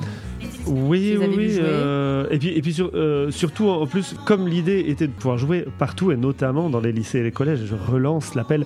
Oui, oui, oui. Euh, et puis, et puis sur, euh, surtout, en plus, comme l'idée était de pouvoir jouer partout, et notamment dans les lycées et les collèges, je relance l'appel.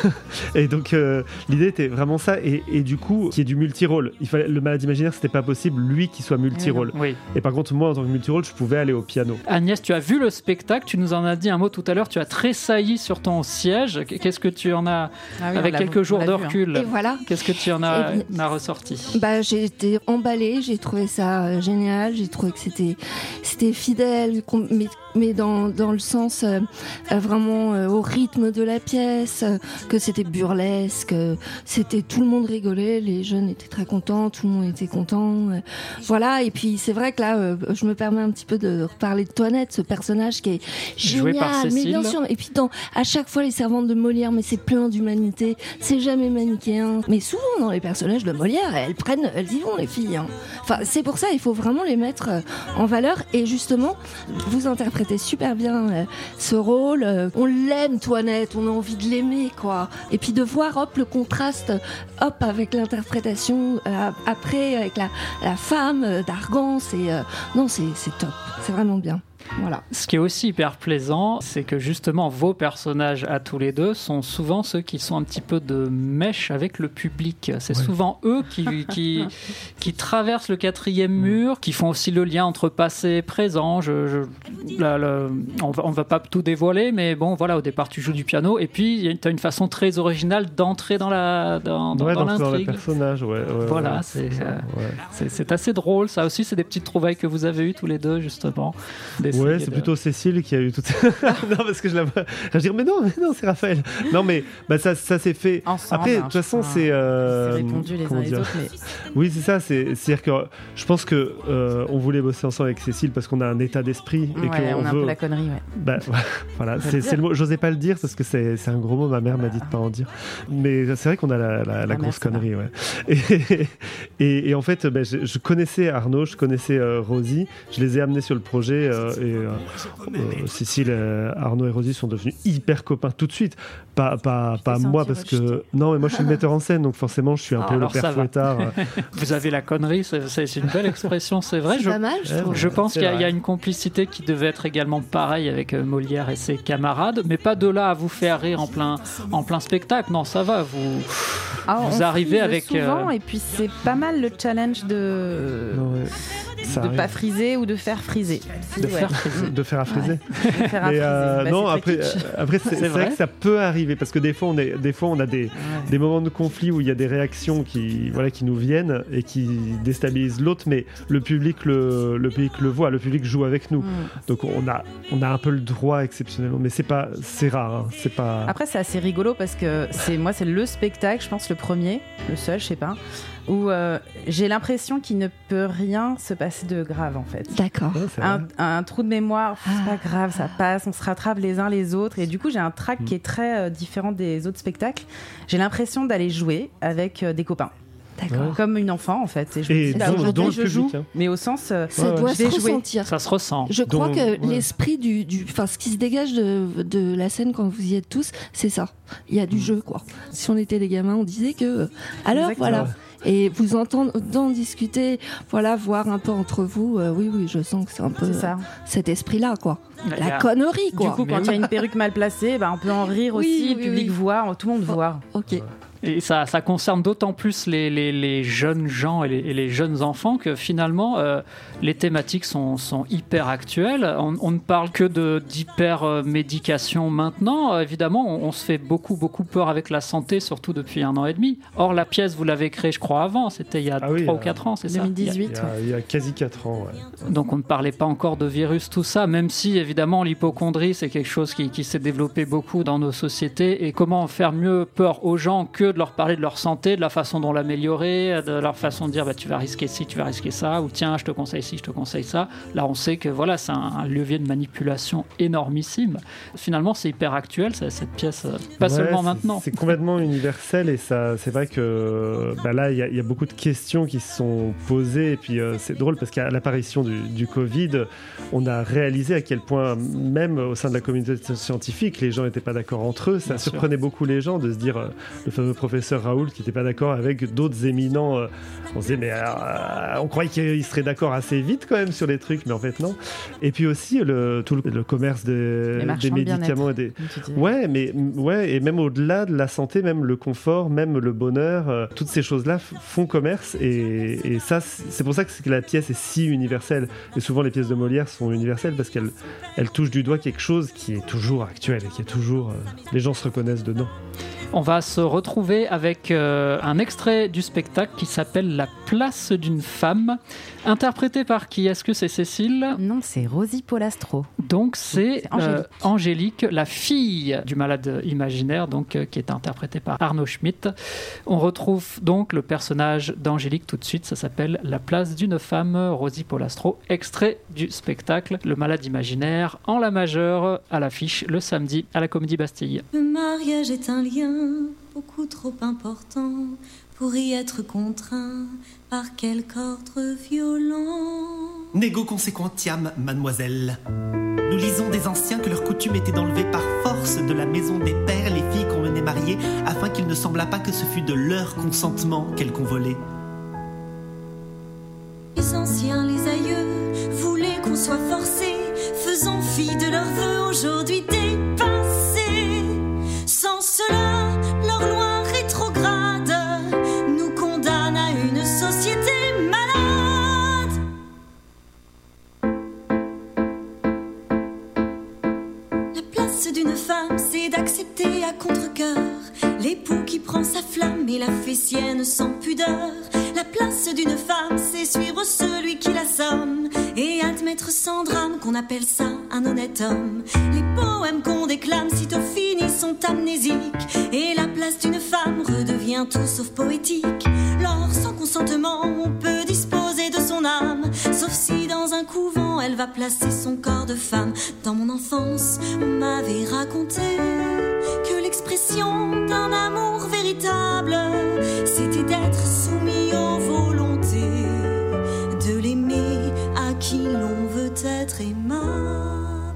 Et donc, euh, l'idée était vraiment ça. Et, et du coup, qu'il y ait du multirôle. Il fallait, le malade imaginaire, c'était pas possible, lui, qui soit multirôle. Oui. Et par contre, moi, en tant que multirôle, je pouvais aller au piano. Agnès, tu as vu le spectacle, tu nous en as dit un mot tout à l'heure, tu as tressailli sur ton siège. Qu'est-ce que tu en as, ah oui, avec quelques jours de recul, hein. Et voilà. Qu'est-ce que tu en as, bien, as ressorti? Bah, j'ai été emballée, j'ai trouvé ça euh, génial, j'ai trouvé que c'était, c'était fidèle, mais, mais dans, dans le sens euh, vraiment euh, au rythme de la pièce, euh, que c'était burlesque, euh, c'était, tout le monde rigolait, les jeunes étaient très contents, tout le monde était content, euh, voilà. Et puis c'est vrai que là, euh, je me permets un petit peu de reparler de Toinette, ce personnage qui est génial, mais bien sûr. Et puis dans, à chaque fois les servantes de Molière, mais c'est plein d'humanité, c'est jamais manichéen. Mais souvent dans les personnages de Molière, elles prennent, elles y vont les filles. Hein. Enfin, c'est pour ça, il faut vraiment les mettre euh, en valeur. Et justement, vous interprétez super bien euh, ce rôle. Euh, on l'aime, Toinette, on a envie de l'aimer, quoi. Et puis de voir, hop, le contraste, hop, avec l'interprétation euh, après, avec la, la femme euh, d'Argan. C'est, euh, non, c'est, c'est top. C'est vraiment bien. Voilà. Ce qui est aussi hyper plaisant, c'est que justement vos personnages à tous les deux sont souvent ceux qui sont un petit peu de mèche avec le public. C'est ouais. souvent eux qui, qui, qui traversent le quatrième mur, qui font aussi le lien entre passé et présent. Je, je, là, là, on va, on va pas tout dévoiler, mais bon, voilà, au départ tu joues du piano et puis tu as une façon très originale d'entrer dans, la, dans, dans, ouais, dans l'intrigue. Dans les personnages, ouais. ouais voilà, ouais, c'est, c'est, euh, ouais. c'est, c'est assez drôle. Ça aussi, c'est des petites trouvailles que vous avez eues tous les deux, justement. Des Ouais, c'est de... plutôt Cécile qui a eu toute. Non, parce que je la vois. Je vais dire, mais non, mais non, c'est Raphaël. Non, mais bah, ça, ça s'est fait. Ensemble, Après, de hein, toute façon, c'est. Euh... C'est répondu les uns les autres. Mais... Oui, c'est ça. C'est, c'est-à-dire que je pense que euh, on voulait bosser ensemble avec Cécile parce qu'on a un état d'esprit et ouais, qu'on on a veut. un peu la connerie, ouais. Bah, voilà, c'est, c'est le mot. J'osais pas le dire parce que c'est, c'est un gros mot. Ma mère m'a dit de pas en dire. Mais c'est vrai qu'on a la, la, la grosse mère, connerie, ouais. Et, et, et en fait, bah, je, je connaissais Arnaud, je connaissais euh, Rosie. Je les ai amenés sur le projet euh, et euh, euh, Cécile, euh, Arnaud et Rosie sont devenus hyper copains tout de suite. Pas, pas, pas moi parce que non, mais moi je suis le metteur en scène, donc forcément je suis un ah, peu le père fouettard. Vous avez la connerie, c'est, c'est une belle expression, c'est vrai. C'est je, pas mal, je, je pense qu'il y a, il y a une complicité qui devait être également pareille avec Molière et ses camarades, mais pas de là à vous faire rire en plein, en plein spectacle. Non, ça va, vous, ah, vous arrivez avec. Souvent, euh... et puis c'est pas mal le challenge de. Non, ouais. de ne pas friser ou de faire friser. De, ouais. faire, friser. de faire à friser. Ouais. De faire à Mais friser. euh, bah, non, après, euh, après c'est, c'est, c'est vrai. vrai que ça peut arriver parce que des fois on, est, des, fois, on a des, ouais. des moments de conflit où il y a des réactions qui, voilà, qui nous viennent et qui déstabilisent l'autre, mais le public le, le, public le voit, le public joue avec nous. Mm. Donc on a, on a un peu le droit exceptionnellement, mais c'est, pas, c'est rare. Hein, c'est pas... Après, c'est assez rigolo parce que c'est, moi, c'est le spectacle, je pense, le premier, le seul, je sais pas. Où euh, j'ai l'impression qu'il ne peut rien se passer de grave en fait. D'accord. Ouais, un, un trou de mémoire, c'est ah. pas grave, ça passe, on se rattrape les uns les autres. Et du coup, j'ai un track mmh. qui est très euh, différent des autres spectacles. J'ai l'impression d'aller jouer avec euh, des copains. D'accord. Comme une enfant en fait. Et je et me dis, bah, aujourd'hui je joue, public, hein. Mais au sens. Euh, ça ouais, doit se ressentir. Ça se ressent. Je crois Donc, que ouais. l'esprit du, du, enfin, ce qui se dégage de, de la scène quand vous y êtes tous, c'est ça. Il y a du mmh. jeu quoi. Si on était des gamins, on disait que. Alors exactement. voilà. Et vous entendant discuter, voilà, voir un peu entre vous, euh, oui, oui, je sens que c'est un peu c'est ça. Cet esprit-là, quoi. La yeah. connerie, quoi. Du coup, quand il y a une perruque mal placée, bah, on peut en rire oui, aussi, oui, le public oui. voit, tout le monde voit. Oh, ok. Et ça, ça concerne d'autant plus les, les, les jeunes gens et les, et les jeunes enfants que finalement, euh, les thématiques sont, sont hyper actuelles. On, on ne parle que de, d'hyper-médication maintenant. Euh, évidemment, on, on se fait beaucoup, beaucoup peur avec la santé, surtout depuis un an et demi. Or, la pièce, vous l'avez créée, je crois, avant. C'était il y a ah trois oui, ou quatre ans, c'est deux mille dix-huit, ça il y, a, il, y a, il y a quasi quatre ans, ouais. Donc, on ne parlait pas encore de virus, tout ça, même si, évidemment, l'hypocondrie, c'est quelque chose qui, qui s'est développé beaucoup dans nos sociétés. Et comment faire mieux peur aux gens que de leur parler de leur santé, de la façon dont l'améliorer, de leur façon de dire bah, tu vas risquer ci, tu vas risquer ça, ou tiens, je te conseille ci, je te conseille ça. Là, on sait que voilà, c'est un, un levier de manipulation énormissime. Finalement, c'est hyper actuel, c'est, cette pièce, pas ouais, seulement c'est, maintenant. C'est complètement universel et ça, c'est vrai que bah là, il y, y a beaucoup de questions qui se sont posées et puis euh, c'est drôle parce qu'à l'apparition du, du Covid, on a réalisé à quel point, même au sein de la communauté scientifique, les gens n'étaient pas d'accord entre eux. Ça Bien surprenait sûr. beaucoup les gens de se dire, euh, le fameux professeur Raoul qui n'était pas d'accord avec d'autres éminents. Euh, on se disait, mais euh, on croyait qu'il serait d'accord assez vite quand même sur les trucs, mais en fait non. Et puis aussi le, tout le, le commerce de, des médicaments. Et des... Ouais, mais, ouais, et même au-delà de la santé, même le confort, même le bonheur, euh, toutes ces choses-là f- font commerce. Et, et ça, c'est pour ça que, que la pièce est si universelle. Et souvent les pièces de Molière sont universelles parce qu'elles elles touchent du doigt quelque chose qui est toujours actuel et qui est toujours... Euh, les gens se reconnaissent dedans. On va se retrouver avec euh, un extrait du spectacle qui s'appelle La place d'une femme, interprété par qui? Est-ce que c'est Cécile? Non, c'est Rosie Polastro. Donc c'est, c'est Angélique. Euh, Angélique, la fille du malade imaginaire, donc euh, qui est interprétée par Arnaud Schmitt. On retrouve donc le personnage d'Angélique tout de suite. Ça s'appelle La place d'une femme, Rosie Polastro, extrait du spectacle Le malade imaginaire en la majeure à l'affiche le samedi à la Comédie Bastille. Le mariage est un lien beaucoup trop important pour y être contraint par quelque ordre violent. Nego consequentiam, mademoiselle. Nous lisons des anciens que leur coutume était d'enlever par force de la maison des pères les filles qu'on venait marier, afin qu'il ne semblât pas que ce fût de leur consentement qu'elles convolaient. Les anciens, les aïeux, voulaient qu'on soit forcés, faisant fi de leurs vœux aujourd'hui dépassés. Sans cela, leur loi rétrograde nous condamne à une société malade. La place place d'une femme, c'est d'accepter à contre-cœur l'époux qui prend sa flamme et la fait sienne sans pudeur. La place d'une femme, c'est suivre celui qui l'assomme et admettre sans drame qu'on appelle ça un honnête homme. Les poèmes qu'on déclame sitôt finis sont amnésiques et la place d'une femme redevient tout sauf poétique. Lors, sans consentement, on peut disposer de son âme, sauf si dans un couvent elle va placer son corps de femme. Dans mon enfance, on m'avait raconté que l'expression d'un amour véritable, c'était d'être soumis aux volontés, de l'aimer à qui l'on veut être aimable.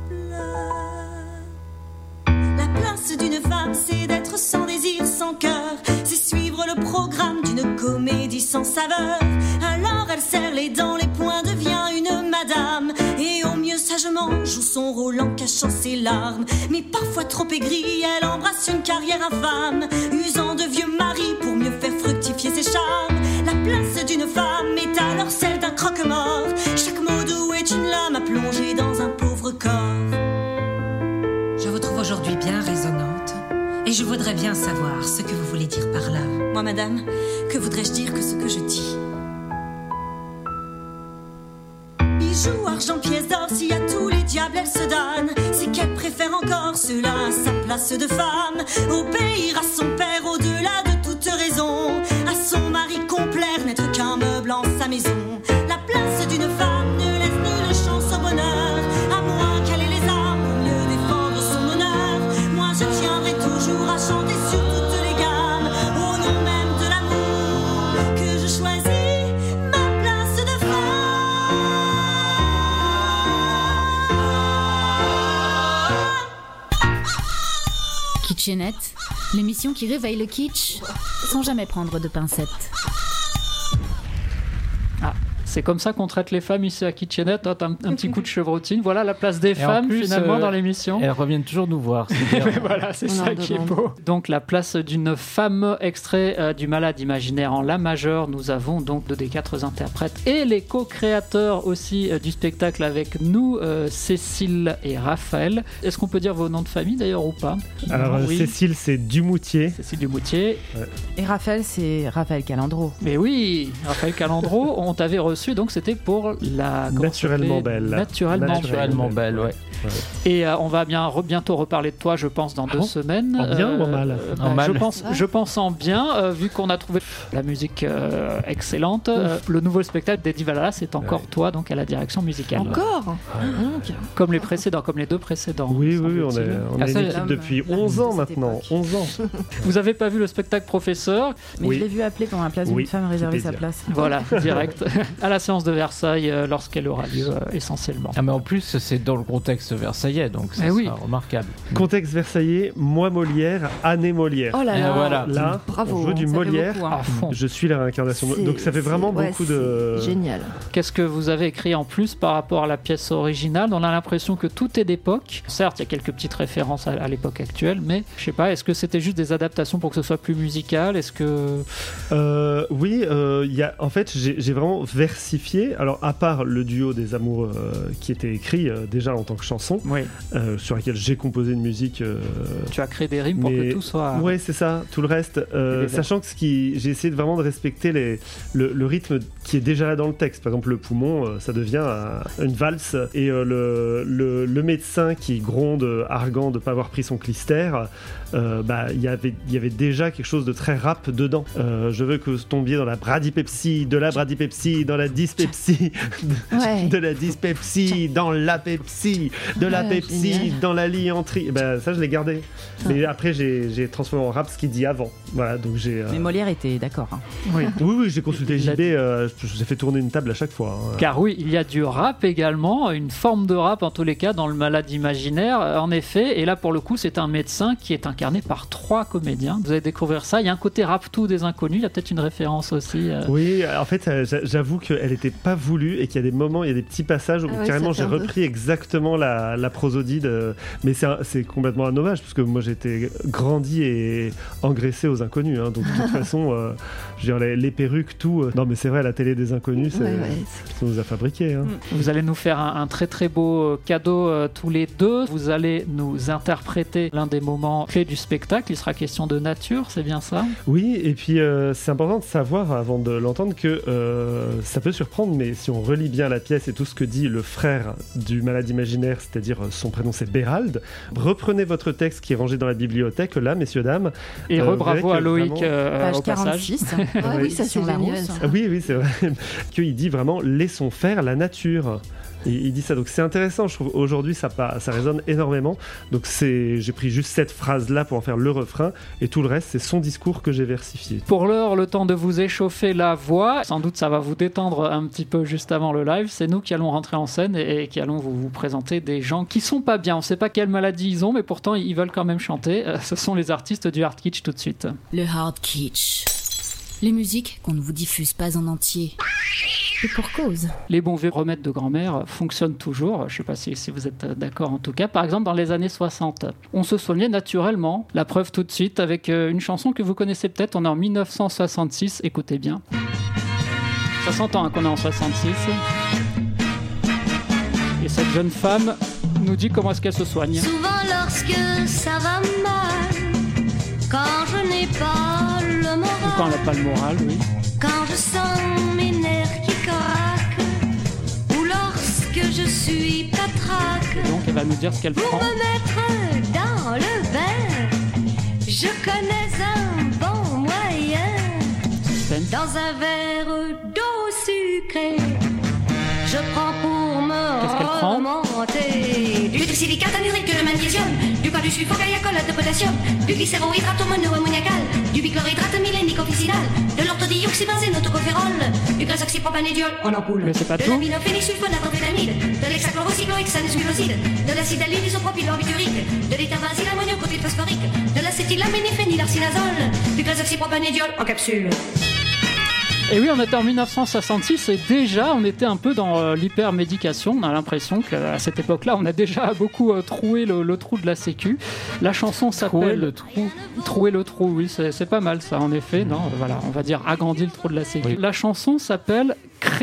La place d'une femme, c'est d'être sans désir, sans cœur, c'est suivre le programme d'une comédie sans saveur. Alors elle serre les dents, les poings, devient une madame, et au mieux sagement joue son rôle en cachant ses larmes. Mais parfois trop aigrie, elle embrasse une carrière infâme, usant de vieux maris pour mieux faire fructifier ses charmes. La place d'une femme est alors celle d'un croque-mort, chaque mot doux est une lame à plonger dans un pauvre corps. Je vous trouve aujourd'hui bien raisonnante, et je voudrais bien savoir ce que vous voulez dire par là. Moi, madame, que voudrais-je dire que ce que je dis? Bijoux, argent, pièces d'or, si à tous les diables elle se donne, c'est qu'elle préfère encore cela à sa place de femme. Obéir à son père au-delà de toute raison, à son mari complaire, n'être qu'un meuble en sa maison. La place d'une femme ne laisse nulle chance au bonheur, à moins qu'elle ait les armes pour mieux défendre son honneur. Moi je tiendrai toujours à chanter sur toutes les gammes, au nom même de l'amour, que je choisis ma place de femme. Kitchenette, l'émission qui réveille le kitsch sans jamais prendre de pincettes. Ah, c'est comme ça qu'on traite les femmes ici à Kitchenette, un, un petit coup de chevrotine. Voilà la place des Et femmes plus, finalement euh, dans l'émission. Elles reviennent toujours nous voir. C'est bien. Voilà, c'est On ça en qui est demande. beau. Donc la place d'une femme, extrait euh, du Malade imaginaire en La majeure. Nous avons donc deux des quatre interprètes et les co-créateurs aussi euh, du spectacle avec nous, euh, Cécile et Raphaël. Est-ce qu'on peut dire vos noms de famille d'ailleurs ou pas? Alors Oui. Cécile, c'est Dumoutier. Cécile Dumoutier. Ouais. Et Raphaël, c'est Raphaël Calandro. Mais oui, Raphaël Calandro, on t'avait reçu, donc c'était pour la... comment Naturellement ça s'appelait belle. Naturellement, Naturellement belle, ouais. Ouais. Et euh, on va bien re- bientôt reparler de toi, je pense, dans Ah deux bon semaines. En bien ou en mal bah, En mal. Je pense, je pense en bien, euh, vu qu'on a trouvé la musique euh, excellente. Euh, le nouveau spectacle d'Eddie Valala, c'est encore Ouais. toi, donc à la direction musicale. Encore Donc, Comme les précédents, comme les deux précédents. Oui, oui, on semble-t-il. est, on Ah, est ça, une équipe l'homme, depuis la onze ans musique de cette maintenant. époque. onze ans. Vous avez pas vu le spectacle Professeur? Mais Oui. je l'ai vu appeler pour la place Oui, d'une femme, réserver sa Wikipédia. place. Voilà, direct. À la séance de Versailles, euh, lorsqu'elle aura lieu, euh, essentiellement. Ah, mais en plus, c'est dans le contexte versaillais, donc c'est Eh oui. remarquable. Contexte versaillais, moi Molière, année Molière. oh là Et là, voilà. Là, bravo, on veut du Ça fait Molière. beaucoup, hein. À fond. Je suis la réincarnation. de- C'est- Donc ça fait vraiment c'est- ouais, beaucoup de. c'est génial. Qu'est-ce que vous avez écrit en plus par rapport à la pièce originale? On a l'impression que tout est d'époque. Certes, il y a quelques petites références à, à l'époque actuelle, mais je sais pas, est-ce que c'était juste des adaptations pour que ce soit plus musical? Est-ce que... Euh, oui, euh, il y a, en fait, j'ai j'ai vraiment versifié. Alors, à part le duo des amoureux euh, qui était écrit euh, déjà en tant que chanson, Oui, euh, sur laquelle j'ai composé une musique. euh, tu as créé des rimes pour mais- que tout soit... Ouais, c'est ça. Tout le reste, euh, Et des sachant que ce qui, j'ai essayé de vraiment de respecter les, le, le rythme qui est déjà là dans le texte. Par exemple, le poumon, euh, ça devient un- une valse, et euh, le, le, le médecin qui gronde, euh, argant de pas avoir pris son clister. Euh, bah, il y avait, il y avait déjà quelque chose de très rap dedans. Euh, je veux que vous tombiez dans la bradypepsie, de la bradypepsie, dans la dyspepsie, de, Ouais. de la dyspepsie, dans la Pepsi, de la Ah, Pepsi, génial. dans la lianterie. Bah, ça, je l'ai gardé. Mais après, j'ai j'ai transformé en rap ce qu'il dit avant. Voilà, donc j'ai. euh, Mais Molière était d'accord. hein. Oui. Oui, oui, j'ai consulté Il J a B. euh, je vous ai fait tourner une table à chaque fois. hein. Car oui, il y a du rap également, une forme de rap en tous les cas dans le Malade imaginaire, euh, en effet. Et là, pour le coup, c'est un médecin qui est incarné par trois comédiens. Vous allez découvrir ça. Il y a un côté rap tout des inconnus. Il y a peut-être une référence aussi. euh, Oui, en fait, euh, j'a- j'avoue que elle était pas voulue et qu'il y a des moments, il y a des petits passages où Ah ouais, carrément ça j'ai fait un peu. repris exactement la, la prosodie. De... Mais c'est, un- c'est complètement un dommage parce que moi j'étais grandi et engraissé aux inconnus. Hein, donc de toute façon, euh, je veux dire, les, les perruques, tout. euh, Non, mais c'est vrai, la télé des inconnus, c'est, Ouais, ouais. ça nous a fabriqué. Hein. Vous allez nous faire un, un très très beau euh, cadeau euh, tous les deux. Vous allez nous interpréter l'un des moments clés du spectacle. Il sera question de nature, c'est bien ça? Oui, et puis euh, c'est important de savoir avant de l'entendre que euh, ça peut surprendre, mais si on relit bien la pièce et tout ce que dit le frère du malade imaginaire, c'est-à-dire euh, son prénom c'est Bérald, reprenez votre texte qui est rangé dans la bibliothèque, là, messieurs, dames. Et Euh, re-bravo vous verrez à que Loïc vraiment- euh, Page au passage. quarante-six. Ah oui, ça c'est Sur la génial. rousse. ça. Ah oui, oui, c'est vrai. Qu'il dit vraiment laissons faire la nature. Et il dit ça, donc c'est intéressant, je trouve. Aujourd'hui, ça, pa- ça résonne énormément. Donc c'est, j'ai pris juste cette phrase-là pour en faire le refrain, et tout le reste, c'est son discours que j'ai versifié. Pour l'heure, le temps de vous échauffer la voix. Sans doute, ça va vous détendre un petit peu juste avant le live. C'est nous qui allons rentrer en scène et, et qui allons vous, vous présenter des gens qui sont pas bien. On sait pas quelle maladie ils ont, mais pourtant, ils veulent quand même chanter. Euh, Ce sont les artistes du Hard Kitsch tout de suite. Le hard kitsch. Les musiques qu'on ne vous diffuse pas en entier. Et pour cause. Les bons vieux remèdes de grand-mère fonctionnent toujours. Je sais pas si, si vous êtes d'accord en tout cas. Par exemple, dans les années soixante, on se soignait naturellement. La preuve tout de suite avec euh, une chanson que vous connaissez peut-être. On est en mille neuf cent soixante-six. Écoutez bien. soixante ans hein, qu'on est en soixante-six. Et cette jeune femme nous dit comment est-ce qu'elle se soigne. Souvent lorsque ça va mal, quand je n'ai pas le Ou moral, quand elle n'a pas le moral, oui. quand je sens mes nerfs qui craquent, ou lorsque je suis patraque, Donc elle va nous dire ce qu'elle pour prend. me mettre dans le bain, je connais un bon moyen. Suspense. Dans un verre d'eau sucrée, je prends pour me Qu'est-ce qu'elle prend remonter du trisylicate anhydrique de magnésium, du pas du sulfogaiacolate de potassium, du glycérohydrate monoammoniacal, du bichlorhydrate mylénique officinal, de l'orthodioxybenzène autocophérol, du grasoxypropanédiol en ampoule, Mais c'est pas de tout. la binophénisulfonatrophénamide, de l'hexachlorocyclohexanesculoside, de l'acide isopropylbarbiturique, de l'étherbenzylammoniocopyl phosphorique, de l'acétylaménéphénylarcinazole, du grasoxypropanédiol en capsule. Et oui, on était en mille neuf cent soixante-six et déjà on était un peu dans euh, l'hypermédication. On a l'impression qu'à cette époque-là, on a déjà beaucoup euh, troué le, le trou de la sécu. La chanson s'appelle... Trouer le trou. Trouer le trou, oui, c'est, c'est pas mal ça, en effet. Non, euh, voilà, on va dire agrandir le trou de la sécu. Oui. La chanson s'appelle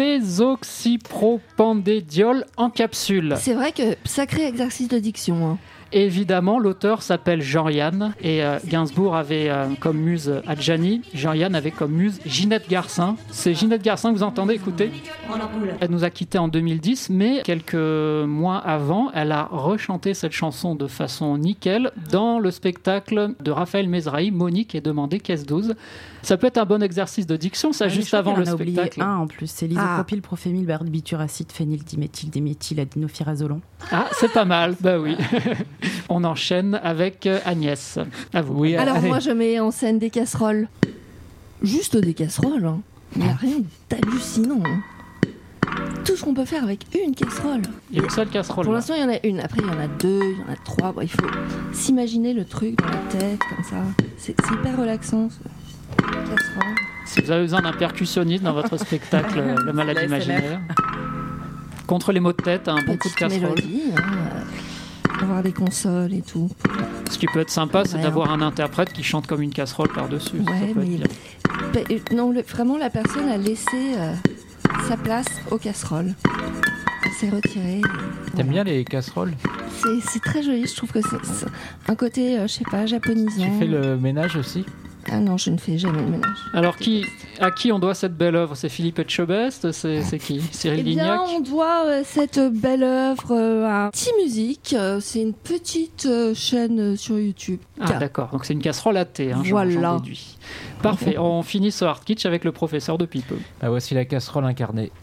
Crésoxypropandédiol en capsule. C'est vrai que sacré exercice de diction. Hein. Évidemment, l'auteur s'appelle Jean-Yann et euh, Gainsbourg avait euh, comme muse Adjani, Jean-Yann avait comme muse Ginette Garcin. C'est Ginette Garcin que vous entendez, écoutez. Elle nous a quittés en deux mille dix, mais quelques mois avant, elle a rechanté cette chanson de façon nickel dans le spectacle de Raphaël Mesrahi, Monique est demandé caisse douze. Ça peut être un bon exercice de diction, ça, Ouais, juste je crois avant qu'elle le en a oublié spectacle. un en plus, c'est l'isopropyl, prophémyl, barbituracide, phényldiméthyl, diméthyladénopyrazolon. Ah, c'est pas mal, bah oui. On enchaîne avec euh, Agnès. À vous. Oui, Alors allez. moi je mets en scène des casseroles. Juste des casseroles. Hein. Il n'y a rien d'hallucinant. Hein. Tout ce qu'on peut faire avec une casserole. Il y a une seule casserole. Pour là. l'instant il y en a une, après il y en a deux, il y en a trois. Bon, il faut s'imaginer le truc dans la tête comme ça. C'est, c'est hyper relaxant. Ce... Casserole. Si vous avez besoin d'un percussionniste dans votre spectacle euh, Le Malade La S M R. Imaginaire. Contre les maux de tête, un bon coup de Petite casserole. mélodie, hein, euh, avoir des consoles et tout. Ce qui peut être sympa, c'est Ouais, d'avoir un interprète qui chante comme une casserole par-dessus. Ça Ouais, peut mais être il- bien. Ben, euh, non, le- vraiment la personne a laissé euh, sa place aux casseroles. Elle s'est retirée. T'aimes bien les casseroles? C'est, c'est très joli, je trouve que c'est, c'est un côté, euh, je sais pas, japonisant. Tu fais le ménage aussi? Ah non, je ne fais jamais le ménage. Alors, qui, à qui on doit cette belle œuvre? C'est Philippe Etchebest? C'est, c'est qui? Cyril Eh bien, Lignac? on doit euh, cette belle œuvre euh, à T-Music. Euh, c'est une petite euh, chaîne euh, sur YouTube. Ah, d'accord. Donc, c'est une casserole à thé, hein, j'en- Voilà. j'en déduis. Parfait. On finit ce Hard Kitsch avec le professeur de Pipeux. Bah, voici la casserole incarnée.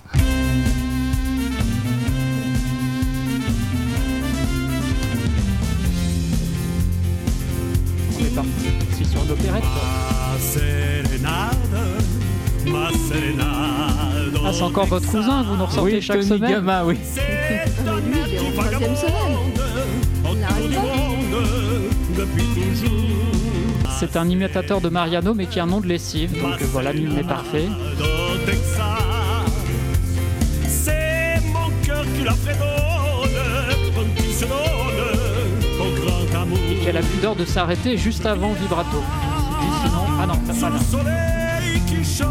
On est parti. C'est sur l'opérette. Ah, c'est encore votre cousin, vous nous ressortez Oui, chaque Tony semaine. Gama, oui. Mais lui, il est en troisième semaine. Il n'arrive pas. C'est un imitateur de Mariano, mais qui a un nom de lessive. Donc euh, voilà, nul n'est parfait. tu la fredonnes comme tu se donnes au grand amour. Et qui a la pudeur de s'arrêter juste avant vibrato. Et sinon, ah non, ça Sous le soleil qui chante.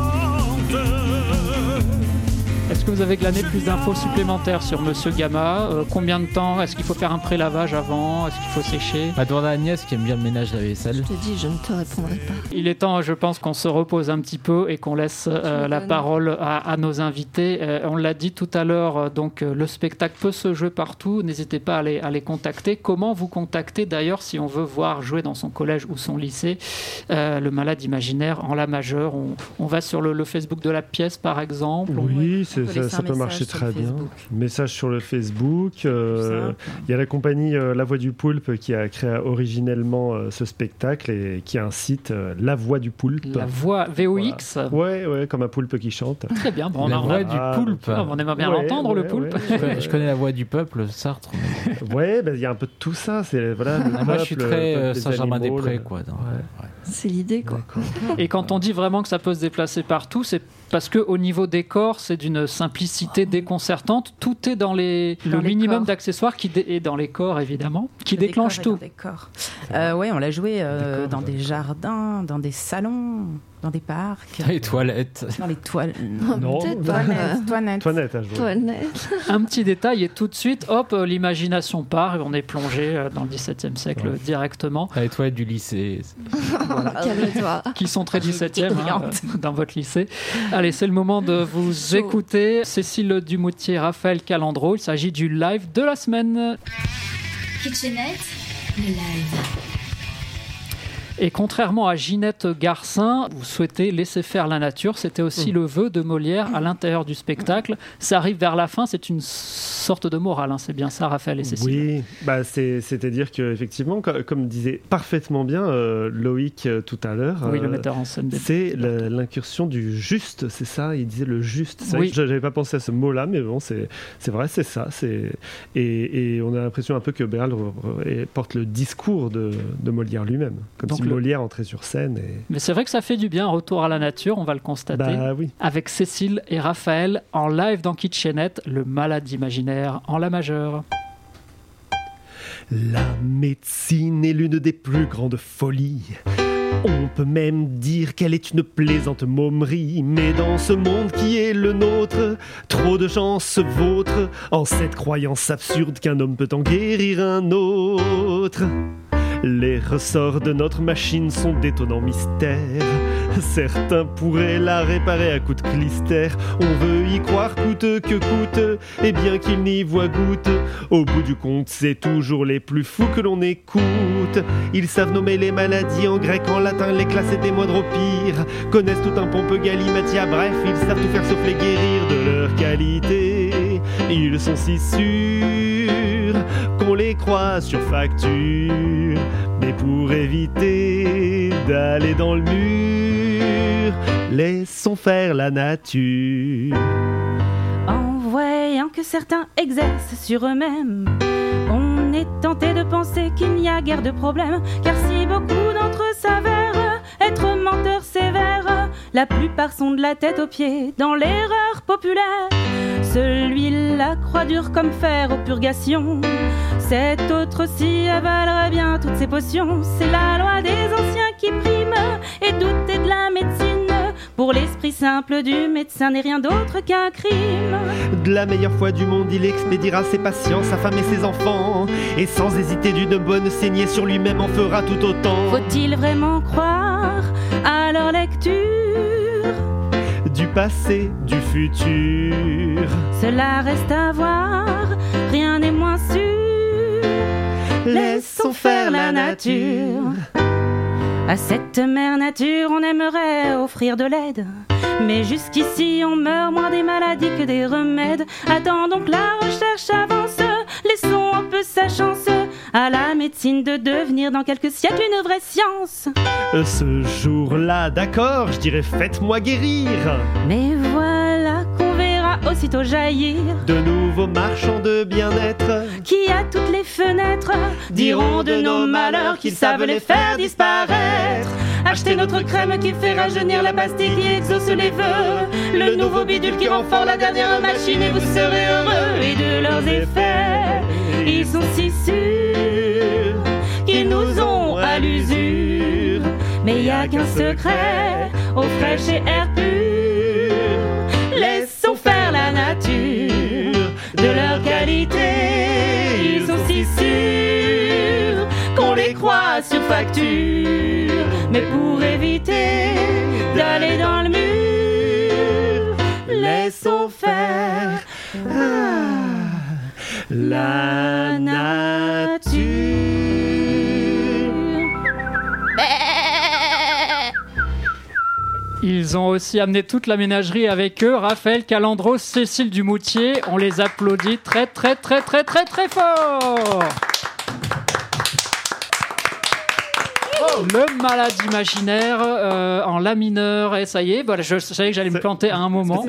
Est-ce que vous avez glané plus d'infos supplémentaires sur Monsieur Gamma? euh, Combien de temps? Est-ce qu'il faut faire un pré-lavage avant? Est-ce qu'il faut sécher? Bah, demande à Agnès qui aime bien le ménage de la vaisselle. Je te dis, je ne te répondrai pas. Il est temps, je pense, qu'on se repose un petit peu et qu'on laisse euh, la parole à, à nos invités. Euh, on l'a dit tout à l'heure, euh, donc euh, le spectacle peut se jouer partout. N'hésitez pas à les, à les contacter. Comment vous contacter d'ailleurs si on veut voir jouer dans son collège ou son lycée euh, le Malade imaginaire en la majeure? On, on va sur le, le Facebook de la pièce, par exemple. Oui, c'est, ça, ça peut marcher très bien. Message sur le Facebook. Euh, il y a la compagnie euh, La Voix du Poulpe qui a créé originellement euh, ce spectacle et qui a un site, euh, La Voix du Poulpe. La Voix V O X. Voilà. Ouais, ouais, comme un poulpe qui chante. Très bien. Bon, la on Voix a... du ah, Poulpe. Ah, on aimerait bien ouais, l'entendre, ouais, le poulpe. Ouais, je, connais, je connais La Voix du Peuple, Sartre. Mais... ouais, il bah, y a un peu de tout ça. C'est, voilà, le ah, peuple, moi, je suis très euh, les Saint-Germain-des-Prés, animaux, quoi. le... Non, ouais. ouais. C'est l'idée, quoi. Et quand on dit vraiment que ça peut se déplacer partout, c'est parce qu'au niveau des corps, c'est d'une simplicité déconcertante. Tout est dans les, Dans le les minimum corps. d'accessoires qui dé... et dans les corps, évidemment, qui Dans des déclenche corps et tout. dans des corps. Euh, oui, on l'a joué euh, des dans des jardins, dans des salons, dans des parcs. Dans les toilettes. Dans les toiles. Non, peut-être pas. Toilettes. Toilettes. Toilette à jouer. Toilette. Un petit détail et tout de suite, hop, euh, l'imagination part et on est plongé euh, dans le dix-septième siècle Ouais. directement. Dans les toilettes du lycée. Voilà. Calme-toi. Qui sont très dix-septième hein, euh, dans votre lycée. Allez, c'est le moment de vous Chaud. écouter. Cécile Dumoutier, Raphaël Calandro. Il s'agit du live de la semaine. Kitchenette, le live. Et contrairement à Ginette Garcin, vous souhaitez laisser faire la nature. C'était aussi mmh. le vœu de Molière à l'intérieur du spectacle. Ça arrive vers la fin, c'est une sorte de morale. Hein. C'est bien ça, Raphaël et Cécile? Oui, bah c'est, c'est-à-dire qu'effectivement, comme, comme disait parfaitement bien euh, Loïc euh, tout à l'heure, oui, euh, le metteur en scène des... c'est la, l'incursion du juste, c'est ça? Il disait le juste. C'est oui. vrai que j'avais pas pensé à ce mot-là, mais bon, c'est, c'est vrai, c'est ça. C'est... Et, et on a l'impression un peu que Béral porte le discours de, de Molière lui-même. Comme Donc si le... Molière entrait sur scène. Et... Mais c'est vrai que ça fait du bien, un retour à la nature, on va le constater. Bah, oui. Avec Cécile et Raphaël en live dans Kitchenette, le Malade imaginaire en la majeure. La médecine est l'une des plus grandes folies. On peut même dire qu'elle est une plaisante momerie. Mais dans ce monde qui est le nôtre, trop de gens se vautrent en cette croyance absurde qu'un homme peut en guérir un autre. Les ressorts de notre machine sont d'étonnants mystères. Certains pourraient la réparer à coups de clistère. On veut y croire coûte que coûte, et bien qu'ils n'y voient goutte, au bout du compte, c'est toujours les plus fous que l'on écoute. Ils savent nommer les maladies en grec, en latin, les classer des moindres au pire. Connaissent tout un pompe galimatia, bref, ils savent tout faire sauf les guérir de leur qualité. Ils sont si sûrs qu'on les croit sur facture. Mais pour éviter d'aller dans le mur, laissons faire la nature. En voyant que certains exercent sur eux-mêmes, on est tenté de penser qu'il n'y a guère de problème. Car si beaucoup d'entre eux s'avèrent être menteurs sévères, la plupart sont de la tête aux pieds dans l'erreur populaire. Celui-là croit dur comme fer aux purgations, cet autre aussi avalerait bien toutes ces potions. C'est la loi des anciens qui prime, et douter de la médecine pour l'esprit simple du médecin n'est rien d'autre qu'un crime. De la meilleure foi du monde, il expédiera ses patients, sa femme et ses enfants, et sans hésiter d'une bonne saignée sur lui-même en fera tout autant. Faut-il vraiment croire à leur lecture? Du passé, du futur, cela reste à voir, rien n'est moins sûr. Laissons faire la nature. À cette mère nature, on aimerait offrir de l'aide, mais jusqu'ici, on meurt moins des maladies que des remèdes. Attendons que la recherche avance, laissons un peu sa chance à la médecine de devenir dans quelques siècles une vraie science. Euh, ce jour-là, d'accord, je dirais faites-moi guérir. Mais voilà qu'on verra aussitôt jaillir de nouveaux marchands de bien-être qui à toutes les fenêtres diront de nos malheurs qu'ils savent les faire disparaître. Achetez notre crème qui fait rajeunir, la pastille qui exauce les vœux, le nouveau bidule qui rend fort, la dernière machine et vous serez heureux. Et de leurs effets, ils sont si sûrs qu'ils nous ont à l'usure. Mais y a qu'un secret, eau fraîche et air pur. Laissons faire la nature de leur qualité. Ils sont si sûrs qu'on les croit sur facture. Mais pour éviter d'aller dans le mur, laissons faire ah, la nature. Ils ont aussi amené toute la ménagerie avec eux. Raphaël Calandros, Cécile Dumoutier. On les applaudit très très très très très très fort. Le malade imaginaire euh, en la mineur, et ça y est, voilà, je savais que j'allais me planter à un moment.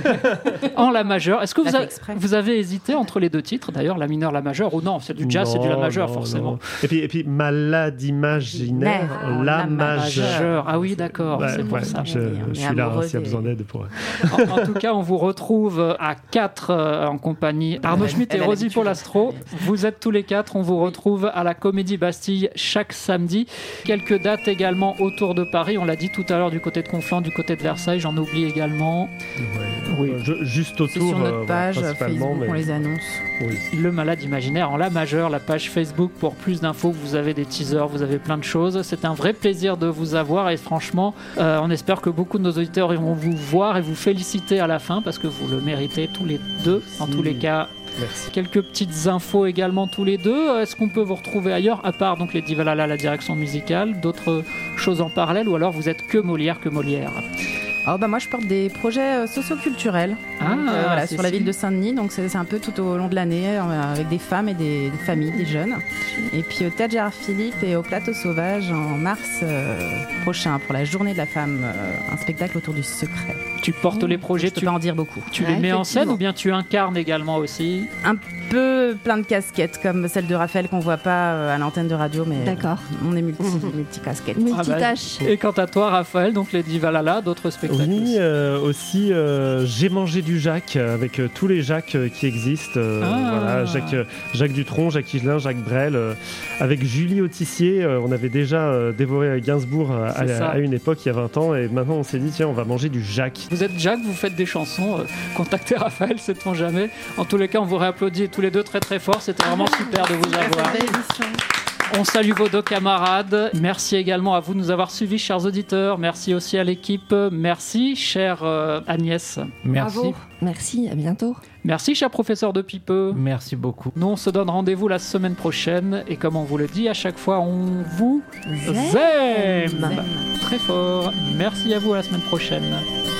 En la majeure. Est-ce que vous, a, vous avez hésité entre les deux titres, d'ailleurs, la mineure, la majeure, ou non? C'est du jazz, non, c'est du la majeure, non, forcément. Non. Et puis, et puis malade imaginaire, oh, la, la majeure. majeure. Ah oui, d'accord, ouais, c'est pour ouais, ça. Je, je suis là s'il y a besoin d'aide. Pour... en, en tout cas, on vous retrouve à quatre euh, en compagnie Arnaud Schmitt et Rosie Polastro. Vous êtes tous les quatre, on vous retrouve à la Comédie Bastille chaque samedi. Quelques dates également autour de Paris, on l'a dit tout à l'heure, du côté de Conflans, du côté de Versailles, j'en oublie également. Ouais, oui. Je, juste autour. C'est sur notre page euh, Facebook, mais... on les annonce. Oui. Le malade imaginaire en la majeure, la page Facebook pour plus d'infos. Vous avez des teasers, vous avez plein de choses. C'est un vrai plaisir de vous avoir et franchement, euh, on espère que beaucoup de nos auditeurs vont vous voir et vous féliciter à la fin parce que vous le méritez tous les deux. Merci. En tous les cas. Merci. Quelques petites infos également tous les deux. Est-ce qu'on peut vous retrouver ailleurs, à part donc les Divalala, la direction musicale, d'autres choses en parallèle, ou alors vous êtes que Molière, que Molière? Oh bah moi je porte des projets euh, socioculturels ah, donc, euh, voilà, sur si. la ville de Saint-Denis, donc c'est, c'est un peu tout au long de l'année euh, avec des femmes et des, des familles, des jeunes. Et puis au Théâtre Gérard Philippe et au Plateau Sauvage en mars euh, prochain pour la journée de la femme, euh, un spectacle autour du secret. Tu portes mmh, les projets, je peux tu pas en dire beaucoup. Tu ouais, les mets en scène ou bien tu incarnes également aussi? Un peu plein de casquettes comme celle de Raphaël qu'on voit pas euh, à l'antenne de radio, mais d'accord. On est multi, multi casquettes, multitâches. Ah bah, et quant à toi, Raphaël, donc les Divalala, d'autres spectacles? Oui, euh, aussi euh, J'ai mangé du Jacques avec euh, tous les Jacques euh, qui existent. Euh, ah. Voilà, Jacques, euh, Jacques Dutronc, Jacques Higelin, Jacques Brel. Euh, avec Julie Autissier, euh, on avait déjà euh, dévoré Gainsbourg à, à, à une époque, il y a vingt ans, et maintenant on s'est dit tiens, on va manger du Jacques. Vous êtes Jacques, vous faites des chansons, euh, contactez Raphaël, sait-on jamais. En tous les cas, on vous réapplaudit tous les deux très très fort, c'était vraiment super de vous avoir. On salue vos deux camarades. Merci également à vous de nous avoir suivis, chers auditeurs. Merci aussi à l'équipe. Merci, chère euh, Agnès. Merci. Bravo. Merci, à bientôt. Merci, cher professeur de Pipeux. Merci beaucoup. Nous, on se donne rendez-vous la semaine prochaine. Et comme on vous le dit, à chaque fois, on vous aime. Très fort. Merci à vous, à la semaine prochaine.